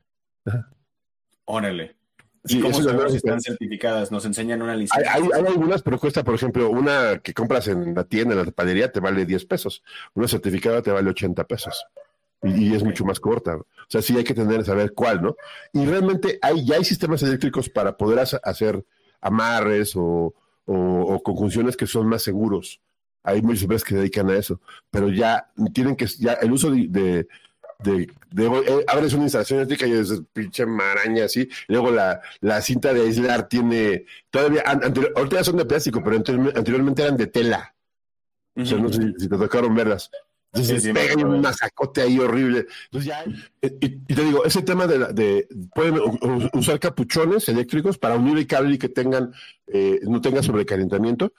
Órale. ¿Y Sí, cómo eso es la sabemos nueva si están sistema. certificadas? ¿Nos enseñan una Hay, licencia? hay, hay algunas, pero cuesta, por ejemplo, una que compras en la tienda, en la panadería, te vale diez pesos. Una certificada te vale ochenta pesos. Y, y es Ok. mucho más corta. O sea, sí hay que tener, saber cuál, ¿no? Y realmente hay, ya hay sistemas eléctricos para poder hacer, hacer amarres o, o, o conjunciones que son más seguros. Hay muchas empresas que se dedican a eso. Pero ya tienen que, ya el uso de, de de, de eh, abres una instalación eléctrica y es pinche maraña así, y luego la, la cinta de aislar tiene, todavía, an, anterior, ahorita ya son de plástico, pero anterior, anteriormente eran de tela. O sea, no sé si, si te tocaron verlas. Entonces Sí, sí, pega me un acuerdo. masacote ahí horrible. Entonces ya, y, y te digo, ese tema de, la- de pueden u- u- usar capuchones eléctricos para unir el cable y que tengan, eh, no tenga sobrecalentamiento.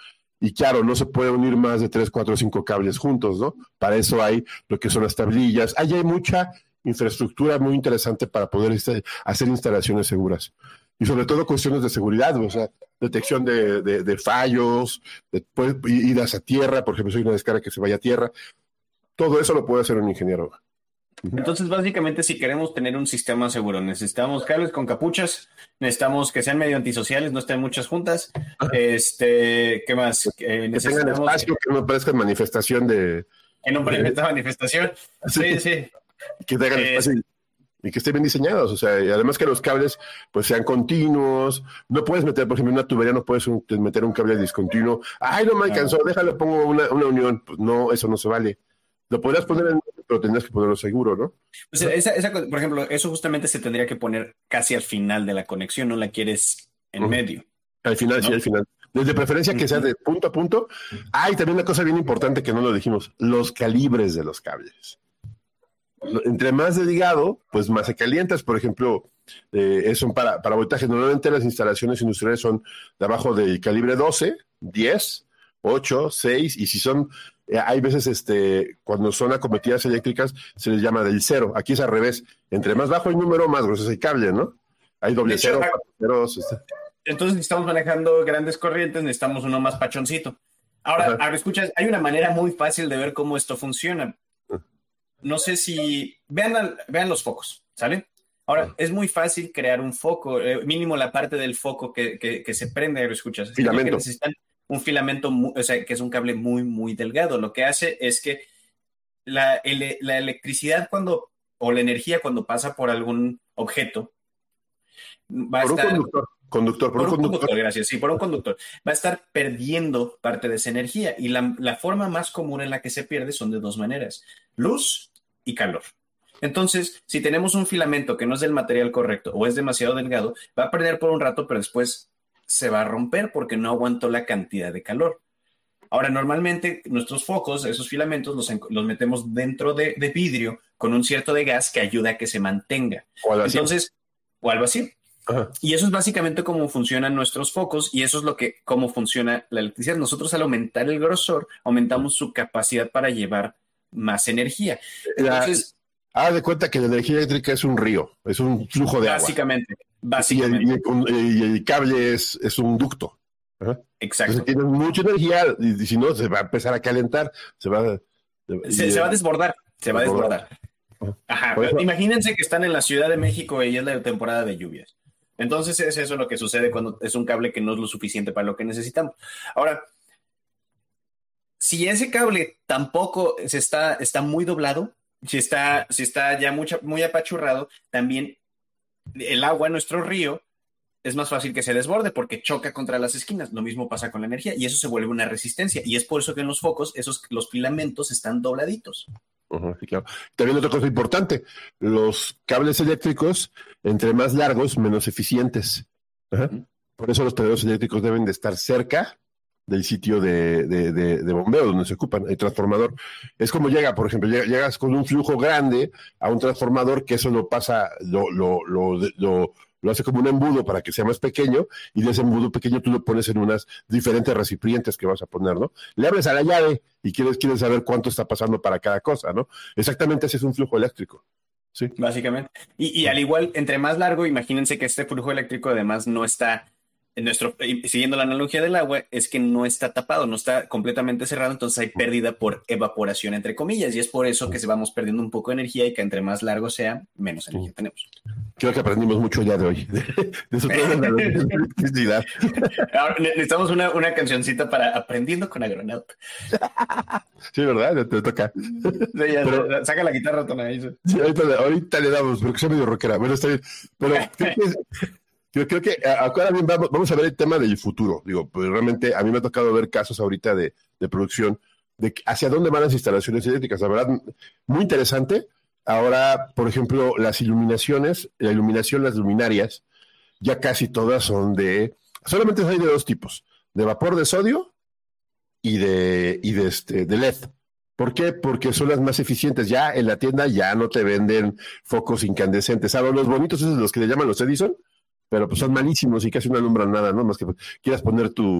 Y claro, no se puede unir más de tres, cuatro o cinco cables juntos, ¿no? Para eso hay lo que son las tablillas. Ahí hay mucha infraestructura muy interesante para poder este, hacer instalaciones seguras. Y sobre todo cuestiones de seguridad, o sea, detección de, de, de fallos, de, pues, idas a tierra, por ejemplo, si hay una descarga que se vaya a tierra. Todo eso lo puede hacer un ingeniero. Entonces, básicamente, si queremos tener un sistema seguro, necesitamos cables con capuchas, necesitamos que sean medio antisociales, no estén muchas juntas. Este, ¿qué más? Eh, que tengan espacio, que no parezca manifestación de... Que no parezca manifestación. Sí, sí. Que tengan eh, espacio y que estén bien diseñados, o sea, y además que los cables pues sean continuos. No puedes meter, por ejemplo, en una tubería no puedes un, meter un cable discontinuo. Ay, no me alcanzó, no. déjalo, pongo una, una unión. Pues no, eso no se vale. Lo podrías poner en, pero tendrías que ponerlo seguro, ¿no? Pues esa, esa, por ejemplo, eso justamente se tendría que poner casi al final de la conexión, no la quieres en uh-huh. medio. Al final, ¿no? Sí, al final. Desde preferencia que uh-huh. sea de punto a punto. Ah, y también una cosa bien importante que no lo dijimos, los calibres de los cables. Entre más delgado, pues más se calientas. Por ejemplo, eh, son para, para voltaje. Normalmente las instalaciones industriales son de abajo del calibre doce, diez, ocho, seis, y si son, eh, hay veces este, cuando son acometidas eléctricas, se les llama del cero. Aquí es al revés. Entre más bajo el número, más grueso es el cable, ¿no? Hay doble cero, cuatro ceros. Este. Entonces, si estamos manejando grandes corrientes, necesitamos uno más pachoncito. Ahora, ahora, escuchas, hay una manera muy fácil de ver cómo esto funciona. No sé si... Vean, al, vean los focos, ¿sale? Ahora, uh-huh. es muy fácil crear un foco, eh, mínimo la parte del foco que, que, que se prende, ¿lo escuchas? Filamento. Que necesitan un filamento, muy, o sea, que es un cable muy, muy delgado. Lo que hace es que la, el, la electricidad cuando, o la energía cuando pasa por algún objeto, va a por estar... un conductor. Conductor, por, por un, un conductor. conductor, gracias. Sí, por un conductor. Va a estar perdiendo parte de esa energía. Y la, la forma más común en la que se pierde son de dos maneras: luz y calor. Entonces, si tenemos un filamento que no es del material correcto o es demasiado delgado, va a perder por un rato, pero después se va a romper porque no aguantó la cantidad de calor. Ahora, normalmente nuestros focos, esos filamentos, los, los metemos dentro de, de vidrio con un cierto de gas que ayuda a que se mantenga. O al vacío. Entonces, o al vacío. Ajá. Y eso es básicamente cómo funcionan nuestros focos y eso es lo que, cómo funciona la electricidad. Nosotros al aumentar el grosor, aumentamos su capacidad para llevar más energía. Entonces, haz de cuenta que la energía eléctrica es un río, es un flujo de básicamente, agua. Básicamente. Y el, y el cable es, es un ducto. Ajá. Exacto. Entonces tienes mucha energía y, y si no, se va a empezar a calentar, se va, se, se va a desbordar, se va a desbordar. Ajá. Ajá. Imagínense que están en la Ciudad de México y es la temporada de lluvias. Entonces es eso lo que sucede cuando es un cable que no es lo suficiente para lo que necesitamos. Ahora, si ese cable tampoco se está, está muy doblado, si está, si está ya mucha, muy apachurrado, también el agua en nuestro río es más fácil que se desborde porque choca contra las esquinas. Lo mismo pasa con la energía y eso se vuelve una resistencia. Y es por eso que en los focos esos, los filamentos están dobladitos. Uh-huh, sí, claro. También otra cosa importante, los cables eléctricos, entre más largos, menos eficientes. Uh-huh. Uh-huh. Por eso los tenedores eléctricos deben de estar cerca del sitio de, de, de, de bombeo donde se ocupan, el transformador. Es como llega, por ejemplo, llegas con un flujo grande a un transformador que eso lo pasa, lo, lo, lo, lo, lo hace como un embudo para que sea más pequeño, y de ese embudo pequeño tú lo pones en unas diferentes recipientes que vas a poner, ¿no? Le abres a la llave y quieres, quieres saber cuánto está pasando para cada cosa, ¿no? Exactamente ese es un flujo eléctrico. Sí. Básicamente. Y, y al igual, entre más largo, imagínense que este flujo eléctrico además no está... En nuestro, siguiendo la analogía del agua, es que no está tapado, no está completamente cerrado, entonces hay pérdida por evaporación, entre comillas, y es por eso que se vamos perdiendo un poco de energía y que entre más largo sea, menos energía tenemos. Creo que aprendimos mucho el día de hoy. De, de eso todo la electricidad. Ahora necesitamos una, una cancioncita para Aprendiendo con Agronauta. Sí, ¿verdad? Te, te toca. Sí, ya, pero, saca la guitarra, Tona. Sí, ahorita, ahorita le damos, pero que sea medio rockera. Bueno, está bien. Pero creo que... Yo creo que ahora bien vamos, vamos a ver el tema del futuro. Digo, pues realmente a mí me ha tocado ver casos ahorita de, de producción, de hacia dónde van las instalaciones eléctricas. La verdad, muy interesante. Ahora, por ejemplo, las iluminaciones, la iluminación, las luminarias, ya casi todas son de, solamente hay de dos tipos, de vapor de sodio y de, y de, este, de L E D. ¿Por qué? Porque son las más eficientes. Ya en la tienda ya no te venden focos incandescentes. ¿Sabes? Los bonitos esos los que le llaman los Edison, pero pues son malísimos y casi no alumbran nada, ¿no? Más que quieras poner tu,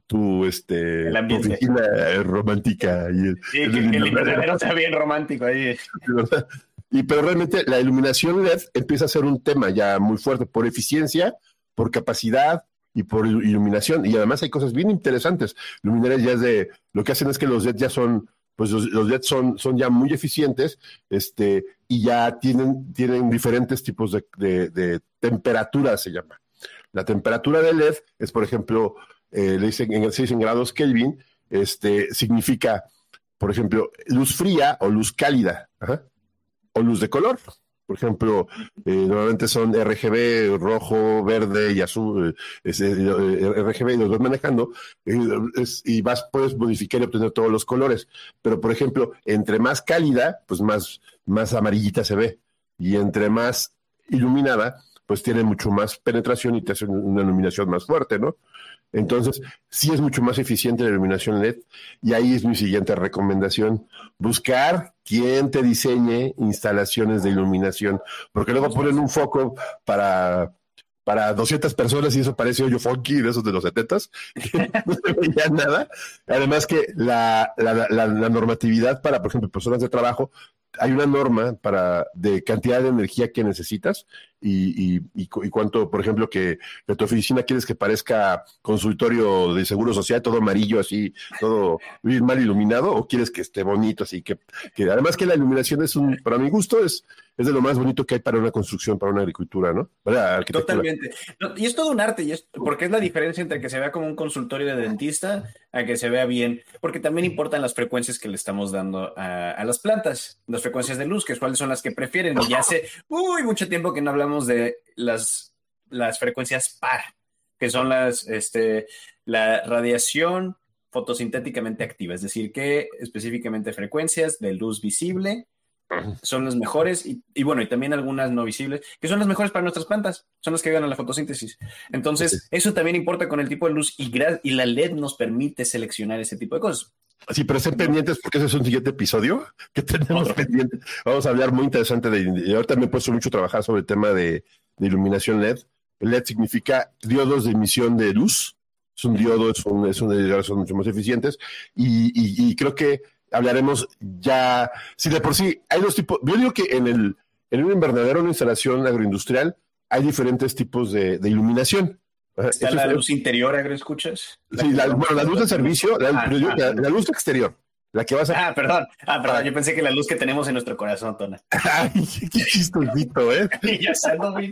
tu, este, El tu ambiente. oficina eh, romántica. Y el, Sí, el que, que el invernadero, invernadero está bien romántico ahí. ¿verdad? Y pero realmente la iluminación L E D empieza a ser un tema ya muy fuerte por eficiencia, por capacidad y por il- iluminación. Y además hay cosas bien interesantes. Luminarias ya es de, lo que hacen es que los L E D ya son, pues los, los L E D son, son ya muy eficientes, este, y ya tienen, tienen diferentes tipos de, de, de temperatura, se llama. La temperatura del L E D es, por ejemplo, eh, le dicen en seis grados Kelvin, este, significa, por ejemplo, luz fría o luz cálida. Ajá, o luz de color. Por ejemplo, eh, normalmente son R G B, rojo, verde y azul, eh, es, eh, R G B y los vas manejando, eh, es, y vas, puedes modificar y obtener todos los colores. Pero, por ejemplo, entre más cálida, pues más, más amarillita se ve. Y entre más iluminada, pues tiene mucho más penetración y te hace una iluminación más fuerte, ¿no? Entonces, sí es mucho más eficiente la iluminación L E D, y ahí es mi siguiente recomendación: buscar quien te diseñe instalaciones de iluminación, porque luego ponen un foco para, para doscientas personas y eso parece hoyo funky de esos de los setentas, que no se veía nada. Además que la, la, la, la normatividad para, por ejemplo, personas de trabajo, hay una norma para de cantidad de energía que necesitas y, y, y, y cuánto, por ejemplo, que de tu oficina quieres que parezca consultorio de seguro social, todo amarillo, así, todo bien mal iluminado, o quieres que esté bonito, así que, que además que la iluminación es un, para mi gusto, es, es de lo más bonito que hay para una construcción, para una agricultura, ¿no? Para arquitectura. Totalmente. No, y es todo un arte, y es, porque es la diferencia entre que se vea como un consultorio de dentista a que se vea bien, porque también importan las frecuencias que le estamos dando a, a las plantas, las frecuencias de luz, que cuáles son las que prefieren. Y ya hace uy, mucho tiempo que no hablamos de las, las frecuencias P A R, que son las, este, la radiación fotosintéticamente activa, es decir, que específicamente frecuencias de luz visible son las mejores, y, y bueno, y también algunas no visibles, que son las mejores para nuestras plantas, son las que ayudan a la fotosíntesis. Entonces, eso también importa con el tipo de luz, y, y la L E D nos permite seleccionar ese tipo de cosas. Sí, pero estén pendientes porque ese es un siguiente episodio que tenemos Otro. pendiente. Vamos a hablar muy interesante de, y ahorita me he puesto mucho a trabajar sobre el tema de, de iluminación L E D. L E D significa diodos de emisión de luz. Es un diodo, es un, es un, son mucho más eficientes, y, y, y creo que hablaremos ya, si de por sí hay dos tipos, yo digo que en el en un invernadero, una instalación agroindustrial, hay diferentes tipos de, de iluminación. ¿Está la luz interior, agroescuchas? Sí, la, bueno, la luz de servicio, la, ah, yo, ah, la, la luz exterior, la que vas a... Ah, perdón, ah, perdón, yo pensé que la luz que tenemos en nuestro corazón, Tona. Ay, qué chistosito, ¿eh? Ya sabes, güey.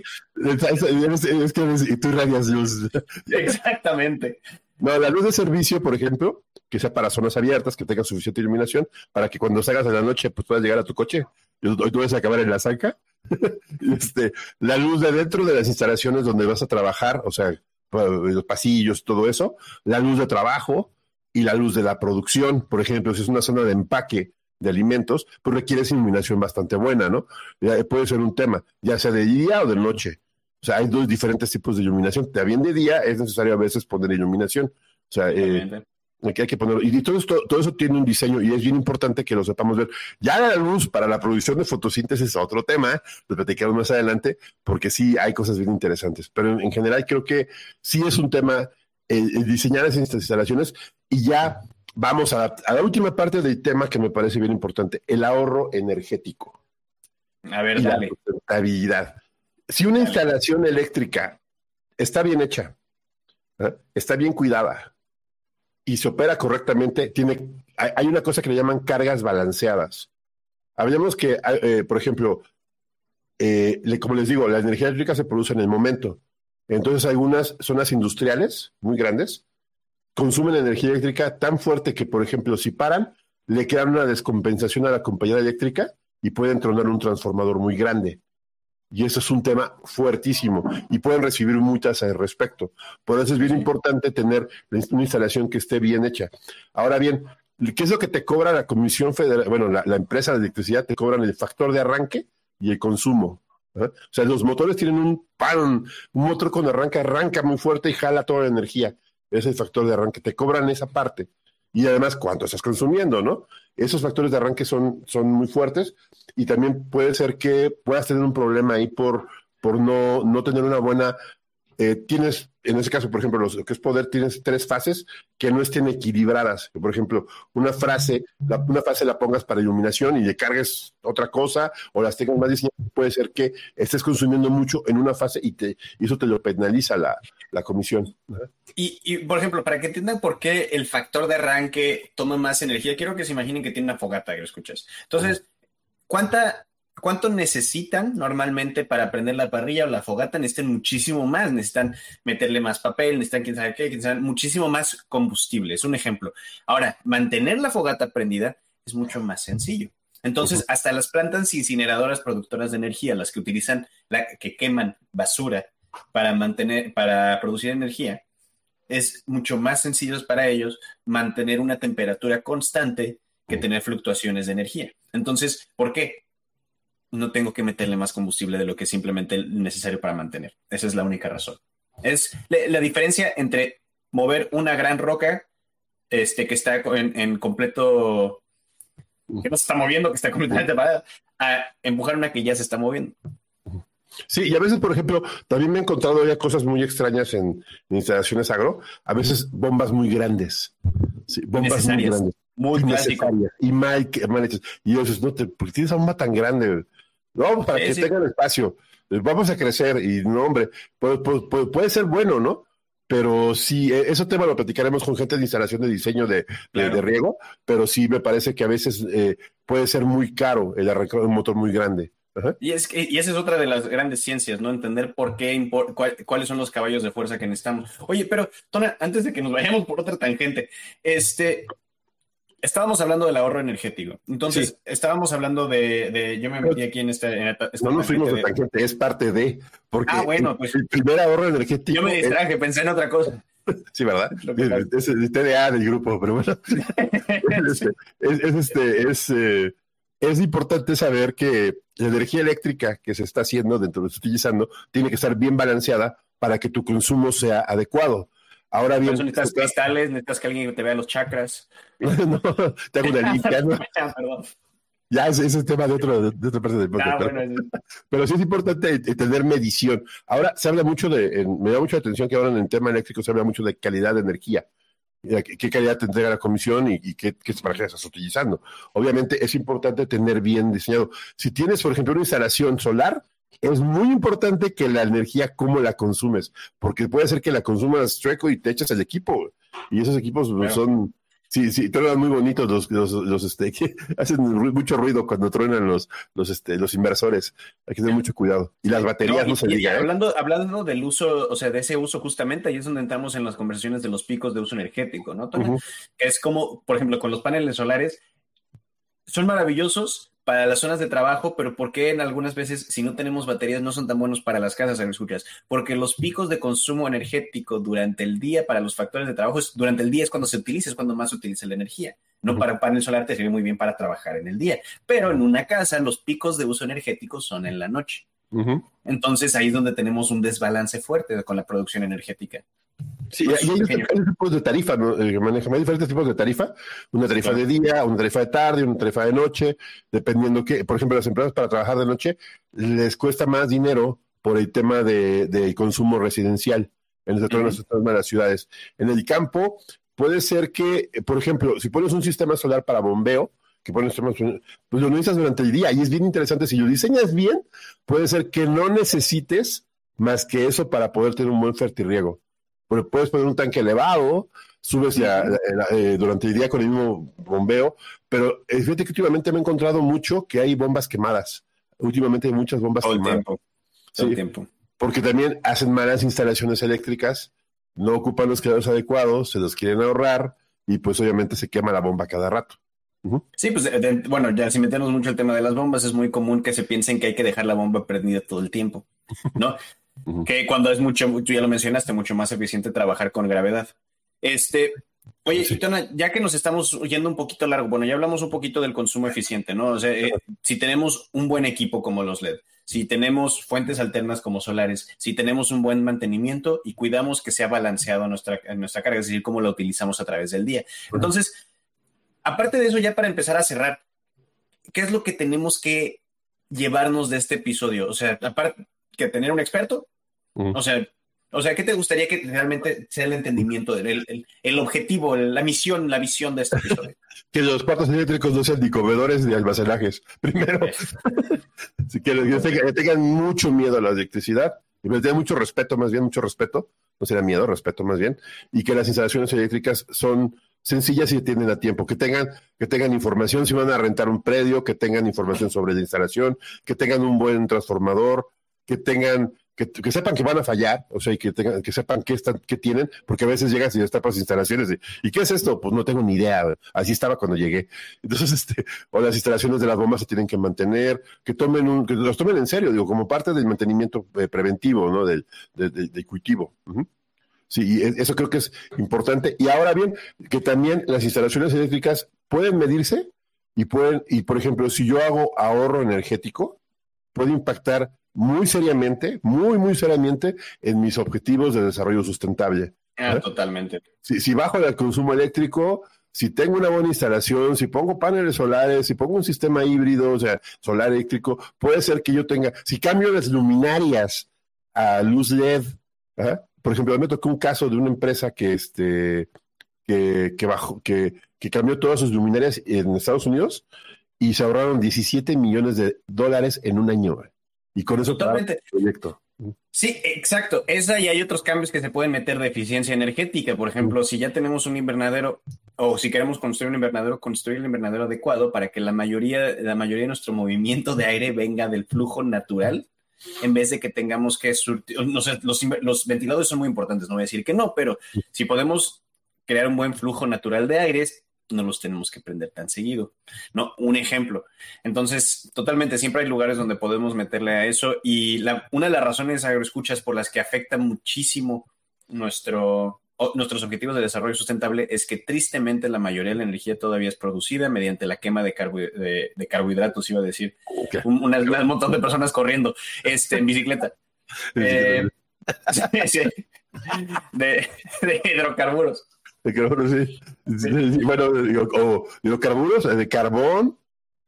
Es, es que tú irradias luz. Exactamente. No, la luz de servicio, por ejemplo, que sea para zonas abiertas, que tenga suficiente iluminación, para que cuando salgas en la noche pues puedas llegar a tu coche. Hoy tú vas a acabar en la zanca. este, la luz de dentro de las instalaciones donde vas a trabajar, o sea, los pasillos, todo eso, la luz de trabajo y la luz de la producción. Por ejemplo, si es una zona de empaque de alimentos, pues requiere iluminación bastante buena, ¿no? Ya puede ser un tema, ya sea de día o de noche. O sea, hay dos diferentes tipos de iluminación. También de día es necesario a veces poner iluminación. O sea, eh, hay que ponerlo. Y todo esto, todo eso tiene un diseño y es bien importante que lo sepamos ver. Ya la luz para la producción de fotosíntesis es otro tema, lo platicamos más adelante, porque sí hay cosas bien interesantes. Pero en, en general creo que sí es un tema el, el diseñar esas instalaciones. Y ya vamos a la, a la última parte del tema que me parece bien importante, el ahorro energético. A ver, y dale. La sustentabilidad. Si una instalación eléctrica está bien hecha, ¿eh? está bien cuidada y se opera correctamente, tiene, hay, hay una cosa que le llaman cargas balanceadas. Hablamos que, eh, por ejemplo, eh, le, como les digo, la energía eléctrica se produce en el momento. Entonces, algunas zonas industriales muy grandes consumen energía eléctrica tan fuerte que, por ejemplo, si paran, le queda una descompensación a la compañía eléctrica y pueden tronar un transformador muy grande. Y eso es un tema fuertísimo y pueden recibir multas al respecto. Por eso es bien importante tener una instalación que esté bien hecha. Ahora bien, ¿qué es lo que te cobra la Comisión Federal? Bueno, la, la empresa de electricidad te cobran el factor de arranque y el consumo. ¿eh? O sea, los motores tienen un pan, un motor con arranque, arranca muy fuerte y jala toda la energía. Ese es el factor de arranque. Te cobran esa parte. Y además, ¿cuánto estás consumiendo, no? Esos factores de arranque son, son muy fuertes y también puede ser que puedas tener un problema ahí por, por no, no tener una buena eh, tienes, en ese caso, por ejemplo, los, lo que es poder, tienes tres fases que no estén equilibradas. Por ejemplo, una frase, la, una fase la pongas para iluminación y le cargues otra cosa, o las tengas más diseñadas, puede ser que estés consumiendo mucho en una fase y, te, y eso te lo penaliza la, la comisión. Y, y, por ejemplo, para que entiendan por qué el factor de arranque toma más energía, quiero que se imaginen que tiene una fogata, que lo escuchas. Entonces, ¿cuánta... ¿Cuánto necesitan normalmente para prender la parrilla o la fogata? Necesitan muchísimo más, necesitan meterle más papel, necesitan quién sabe qué, quién sabe, muchísimo más combustible. Es un ejemplo. Ahora, mantener la fogata prendida es mucho más sencillo. Entonces, uh-huh. hasta las plantas incineradoras productoras de energía, las que utilizan, la, que queman basura para mantener, para producir energía, es mucho más sencillo para ellos mantener una temperatura constante que tener fluctuaciones de energía. Entonces, ¿por qué? No tengo que meterle más combustible de lo que es simplemente necesario para mantener. Esa es la única razón. Es la, la diferencia entre mover una gran roca este, que está en, en completo... que no se está moviendo, que está completamente parada, a empujar una que ya se está moviendo. Sí, y a veces, por ejemplo, también me he encontrado ya cosas muy extrañas en, en instalaciones agro. A veces bombas muy grandes. Sí, bombas muy grandes. Muy necesarias y mal, mal hechas. Y yo dices, no, te, ¿por qué tienes una bomba tan grande? No, para sí, que sí. tengan espacio. Vamos a crecer y no, hombre, puede, puede, puede ser bueno, ¿no? Pero sí, ese tema lo platicaremos con gente de instalación de diseño de, claro. de, de riego, pero sí me parece que a veces eh, puede ser muy caro el arrancar un motor muy grande. Ajá. Y, es que, y esa es otra de las grandes ciencias, ¿no? Entender por qué, impor, cuál, cuáles son los caballos de fuerza que necesitamos. Oye, pero, Tona, antes de que nos vayamos por otra tangente, este... estábamos hablando del ahorro energético. Entonces, sí. estábamos hablando de, de... Yo me metí aquí en esta... En esta no nos fuimos de tangente, es parte de... Porque ah, bueno, pues... El primer ahorro energético... Yo me distraje, es, pensé en otra cosa. Sí, ¿verdad? Es el T D A del grupo, pero bueno. es, es, es, este, es, eh, es importante saber que la energía eléctrica que se está haciendo, dentro de lo que se está utilizando, tiene que estar bien balanceada para que tu consumo sea adecuado. Ahora bien, necesitas está... cristales, necesitas que alguien te vea los chakras. No, te hago una limpia, ¿no? Perdón. Ya, ese es el tema de, otro, de otra parte del podcast. Ah, pero, bueno, pero sí es importante tener medición. Ahora se habla mucho de, en, me da mucha atención que ahora en el tema eléctrico se habla mucho de calidad de energía. ¿Qué calidad te entrega la comisión y, y qué, qué para qué estás utilizando? Obviamente es importante tener bien diseñado. Si tienes, por ejemplo, una instalación solar, es muy importante que la energía, cómo la consumes, porque puede ser que la consumas chueco y te echas el equipo, y esos equipos bueno. son, sí, sí, truenan muy bonitos los, los, los este, que hacen mucho ruido cuando truenan los, los, este, los inversores, hay que tener mucho cuidado, y las baterías no, y, no se y, diga. ¿eh? Hablando, hablando del uso, o sea, de ese uso justamente, ahí es donde entramos en las conversaciones de los picos de uso energético, ¿no, Tony? Uh-huh. Que es como, por ejemplo, con los paneles solares, son maravillosos para las zonas de trabajo, pero ¿por qué en algunas veces, si no tenemos baterías, no son tan buenos para las casas, escuchas? Porque los picos de consumo energético durante el día para los factores de trabajo, es, durante el día es cuando se utiliza, es cuando más se utiliza la energía. No uh-huh. para un panel solar te sirve muy bien para trabajar en el día, pero en una casa los picos de uso energético son en la noche. Uh-huh. Entonces ahí es donde tenemos un desbalance fuerte con la producción energética. Sí, pues, y hay diferentes tipos de tarifa, ¿no? Eh, manejan diferentes tipos de tarifa, una tarifa claro. de día, una tarifa de tarde, una tarifa de noche, dependiendo que, por ejemplo, las empresas para trabajar de noche les cuesta más dinero por el tema de, de consumo residencial en el sector uh-huh. de las ciudades. En el campo puede ser que, por ejemplo, si pones un sistema solar para bombeo, que pones, pues lo necesitas durante el día, y es bien interesante, si lo diseñas bien, puede ser que no necesites más que eso para poder tener un buen fertirriego. Porque puedes poner un tanque elevado, subes ya, eh, durante el día con el mismo bombeo, pero eh, fíjate que últimamente me he encontrado mucho que hay bombas quemadas. Últimamente hay muchas bombas Todo quemadas. El tiempo. Sí, Todo el tiempo. Porque también hacen malas instalaciones eléctricas, no ocupan los creadores adecuados, se los quieren ahorrar y pues obviamente se quema la bomba cada rato. Uh-huh. Sí, pues de, de, bueno, ya si metemos mucho el tema de las bombas, es muy común que se piensen que hay que dejar la bomba prendida todo el tiempo, ¿no? Uh-huh. Que cuando es mucho, tú ya lo mencionaste, mucho más eficiente trabajar con gravedad. Este, oye, sí. Tona, ya que nos estamos yendo un poquito largo, bueno, ya hablamos un poquito del consumo eficiente, ¿no? O sea, eh, si tenemos un buen equipo como los L E D, si tenemos fuentes alternas como solares, si tenemos un buen mantenimiento y cuidamos que sea balanceado nuestra, nuestra carga, es decir, cómo la utilizamos a través del día. Uh-huh. Entonces, aparte de eso, ya para empezar a cerrar, ¿qué es lo que tenemos que llevarnos de este episodio? O sea, aparte que tener un experto, uh-huh. o sea, O sea, ¿qué te gustaría que realmente sea el entendimiento, del, el, el, el objetivo, la misión, la visión de este episodio? Que los cuartos eléctricos no sean ni comedores ni almacenajes. Primero, si que, que, tengan, que tengan mucho miedo a la electricidad, y que tengan mucho respeto, más bien, mucho respeto, no será miedo, respeto más bien, y que las instalaciones eléctricas son sencillas y tienen a tiempo, que tengan, que tengan información si van a rentar un predio, que tengan información sobre la instalación, que tengan un buen transformador, que tengan... Que, que sepan que van a fallar, o sea, y que, tengan, que sepan qué, están, qué tienen, porque a veces llegas y destapas instalaciones de, ¿y qué es esto? Pues no tengo ni idea, así estaba cuando llegué. Entonces, este, o las instalaciones de las bombas se tienen que mantener, que tomen un, que los tomen en serio, digo, como parte del mantenimiento eh, preventivo, ¿no? Del, del, del, del cultivo. Uh-huh. Sí, y eso creo que es importante. Y ahora bien, que también las instalaciones eléctricas pueden medirse y pueden, y por ejemplo, si yo hago ahorro energético, puede impactar muy seriamente, muy, muy seriamente en mis objetivos de desarrollo sustentable. Ah, ¿eh? Totalmente. Si, si bajo el consumo eléctrico, si tengo una buena instalación, si pongo paneles solares, si pongo un sistema híbrido, o sea, solar eléctrico, puede ser que yo tenga, si cambio las luminarias a luz L E D, ¿eh? Por ejemplo, me tocó un caso de una empresa que, este, que, que, bajó, que, que cambió todas sus luminarias en Estados Unidos y se ahorraron diecisiete millones de dólares en un año. Y con eso totalmente el proyecto. Sí, exacto. Esa y hay otros cambios que se pueden meter de eficiencia energética. Por ejemplo, si ya tenemos un invernadero o si queremos construir un invernadero, construir el invernadero adecuado para que la mayoría, la mayoría de nuestro movimiento de aire venga del flujo natural, en vez de que tengamos que surtir. No sé, los, los ventiladores son muy importantes, no voy a decir que no, pero si podemos crear un buen flujo natural de aires, no los tenemos que prender tan seguido, ¿no? Un ejemplo. Entonces, totalmente, siempre hay lugares donde podemos meterle a eso y la, una de las razones agroescuchas por las que afecta muchísimo nuestro, o, nuestros objetivos de desarrollo sustentable es que tristemente la mayoría de la energía todavía es producida mediante la quema de, carbo, de, de carbohidratos, iba a decir. Okay. Un, una, un montón de personas corriendo este, en bicicleta. eh, sí, de, de hidrocarburos. De carbono, sí. sí. sí bueno, digo, o hidrocarburos, de carbón,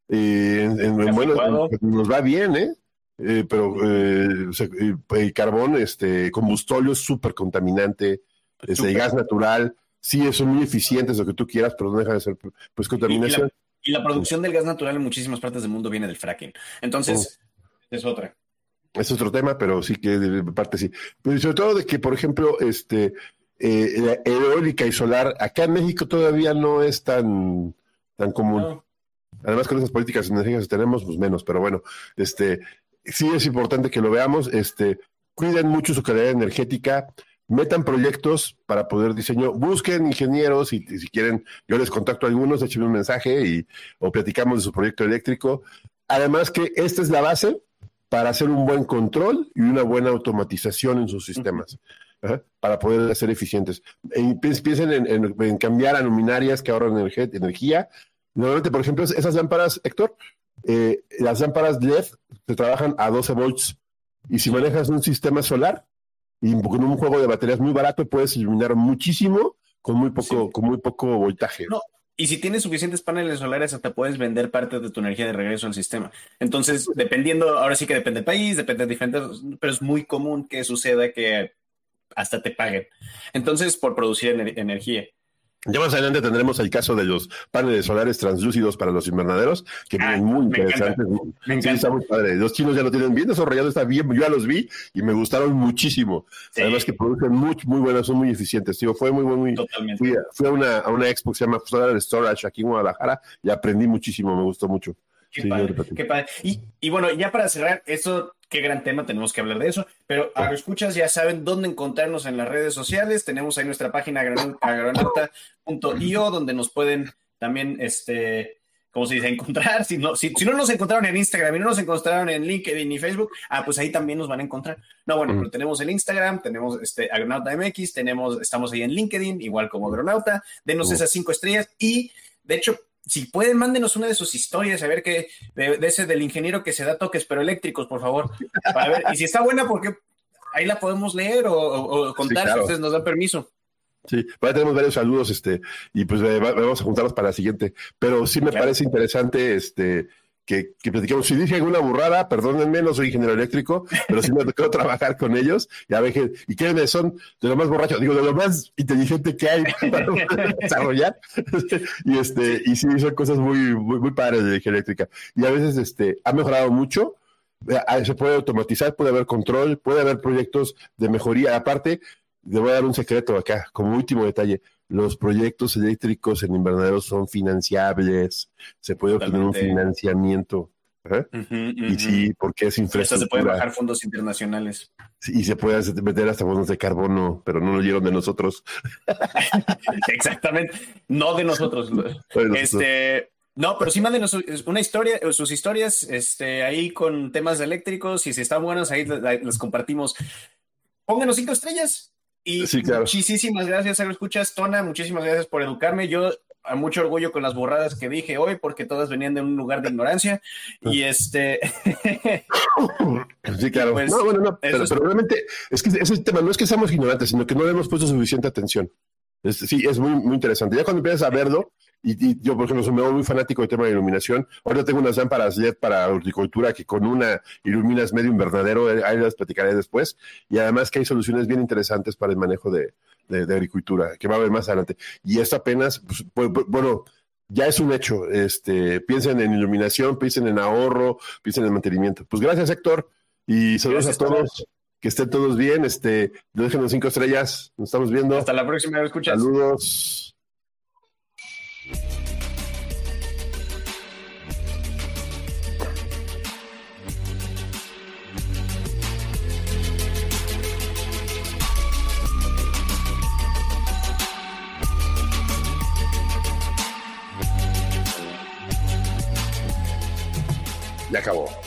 eh, en, en, bueno, nos va bien, ¿eh? eh pero eh, o sea, el carbón, este, combustóleo es súper contaminante, este, gas natural, sí, son muy eficientes, lo que tú quieras, pero no deja de ser, pues, contaminación. Y la, y la producción del gas natural en muchísimas partes del mundo viene del fracking. Entonces, oh. es otra. Es otro tema, pero sí que de parte sí. Pero sobre todo de que, por ejemplo, este... Eh, eólica y solar acá en México todavía no es tan, tan común. No. Además, con esas políticas energéticas que tenemos, pues menos, pero bueno, este, sí es importante que lo veamos. Este, cuiden mucho su calidad energética, metan proyectos para poder diseño, busquen ingenieros y, y si quieren, yo les contacto a algunos, échenme un mensaje y, o platicamos de su proyecto eléctrico. Además que esta es la base para hacer un buen control y una buena automatización en sus sistemas. Uh-huh. Ajá, para poder ser eficientes. E piensen en, en, en cambiar a luminarias que ahorran energía, energía. Normalmente, por ejemplo, esas lámparas, Héctor, eh, las lámparas L E D se trabajan a doce volts. Y si manejas un sistema solar y con un juego de baterías muy barato, puedes iluminar muchísimo con muy poco, sí. con muy poco voltaje. No. Y si tienes suficientes paneles solares, hasta puedes vender parte de tu energía de regreso al sistema. Entonces, dependiendo, ahora sí que depende del país, depende de diferentes, pero es muy común que suceda que hasta te paguen. Entonces, por producir ener- energía. Ya más adelante tendremos el caso de los paneles solares translúcidos para los invernaderos, que vienen ah, muy interesantes. Me encanta. Sí, está muy padre. Los chinos ya lo tienen bien desarrollado, está bien, yo ya los vi y me gustaron muchísimo. Sí. Además que producen muy, muy buenas, son muy eficientes. Digo, fue muy, muy, muy. Totalmente. Fui, a, fui a, una, a una expo que se llama Solar Storage aquí en Guadalajara y aprendí muchísimo, me gustó mucho. Qué sí, padre, qué padre. Y, y bueno, ya para cerrar, eso, qué gran tema, tenemos que hablar de eso, pero a los escuchas ya saben dónde encontrarnos en las redes sociales, tenemos ahí nuestra página agronauta punto io, donde nos pueden también, este, ¿cómo se dice?, encontrar. Si no, si, si no nos encontraron en Instagram y no nos encontraron en LinkedIn y Facebook, ah, pues ahí también nos van a encontrar. No, bueno, mm. pero tenemos el Instagram, tenemos este Agronauta M X, tenemos, estamos ahí en LinkedIn, igual como Agronauta, denos mm. esas cinco estrellas y, de hecho, si pueden, mándenos una de sus historias, a ver qué, de, de ese del ingeniero que se da toques, pero eléctricos, por favor. Para ver, y si está buena, porque ahí la podemos leer o, o, o contar, sí, claro. Si ustedes nos dan permiso. Sí, pues tenemos varios saludos, este, y pues eh, vamos a juntarlos para la siguiente. Pero sí me claro. parece interesante, este, que, que platicamos. Si dije alguna burrada, perdónenme, no soy ingeniero eléctrico, pero sí me tocó trabajar con ellos. Ya ve que, y que son de lo más borracho, digo, de lo más inteligente que hay para desarrollar. y este, y sí, son cosas muy, muy, muy padres de energía eléctrica. Y a veces este, ha mejorado mucho. Se puede automatizar, puede haber control, puede haber proyectos de mejoría. Aparte, le voy a dar un secreto acá, como último detalle. Los proyectos eléctricos en invernaderos son financiables, se puede obtener un financiamiento. ¿eh? Uh-huh, uh-huh. Y sí, porque es infraestructura. Esto se pueden bajar fondos internacionales. Sí, y se puede meter hasta fondos de carbono, pero no lo dieron de nosotros. Exactamente, no de nosotros. este... No, pero sí mándenos una historia, sus historias este, ahí con temas eléctricos, y si están buenas, ahí las compartimos. Pónganos cinco estrellas. Y sí, claro. Muchísimas gracias, Agroescuchas. Tona, muchísimas gracias por educarme. Yo a mucho orgullo con las borradas que dije hoy, porque todas venían de un lugar de ignorancia. Y este... sí, claro. Pues, no, bueno, no, pero, es... pero realmente es que ese tema no es que seamos ignorantes, sino que no le hemos puesto suficiente atención. Es, sí, es muy, muy interesante. Ya cuando empiezas a verlo, y, y yo, por ejemplo, soy muy fanático del tema de iluminación. Ahora tengo unas lámparas L E D para horticultura que con una iluminas medio invernadero, ahí las platicaré después. Y además que hay soluciones bien interesantes para el manejo de, de, de agricultura, que va a haber más adelante. Y esto apenas, pues, pues, bueno, ya es un hecho. Este, piensen en iluminación, piensen en ahorro, piensen en mantenimiento. Pues gracias, Héctor, y saludos gracias a todos. todos. Que estén todos bien. Este, déjenos cinco estrellas. Nos estamos viendo. Hasta la próxima. ¿Escuchas? Saludos. Ya acabó.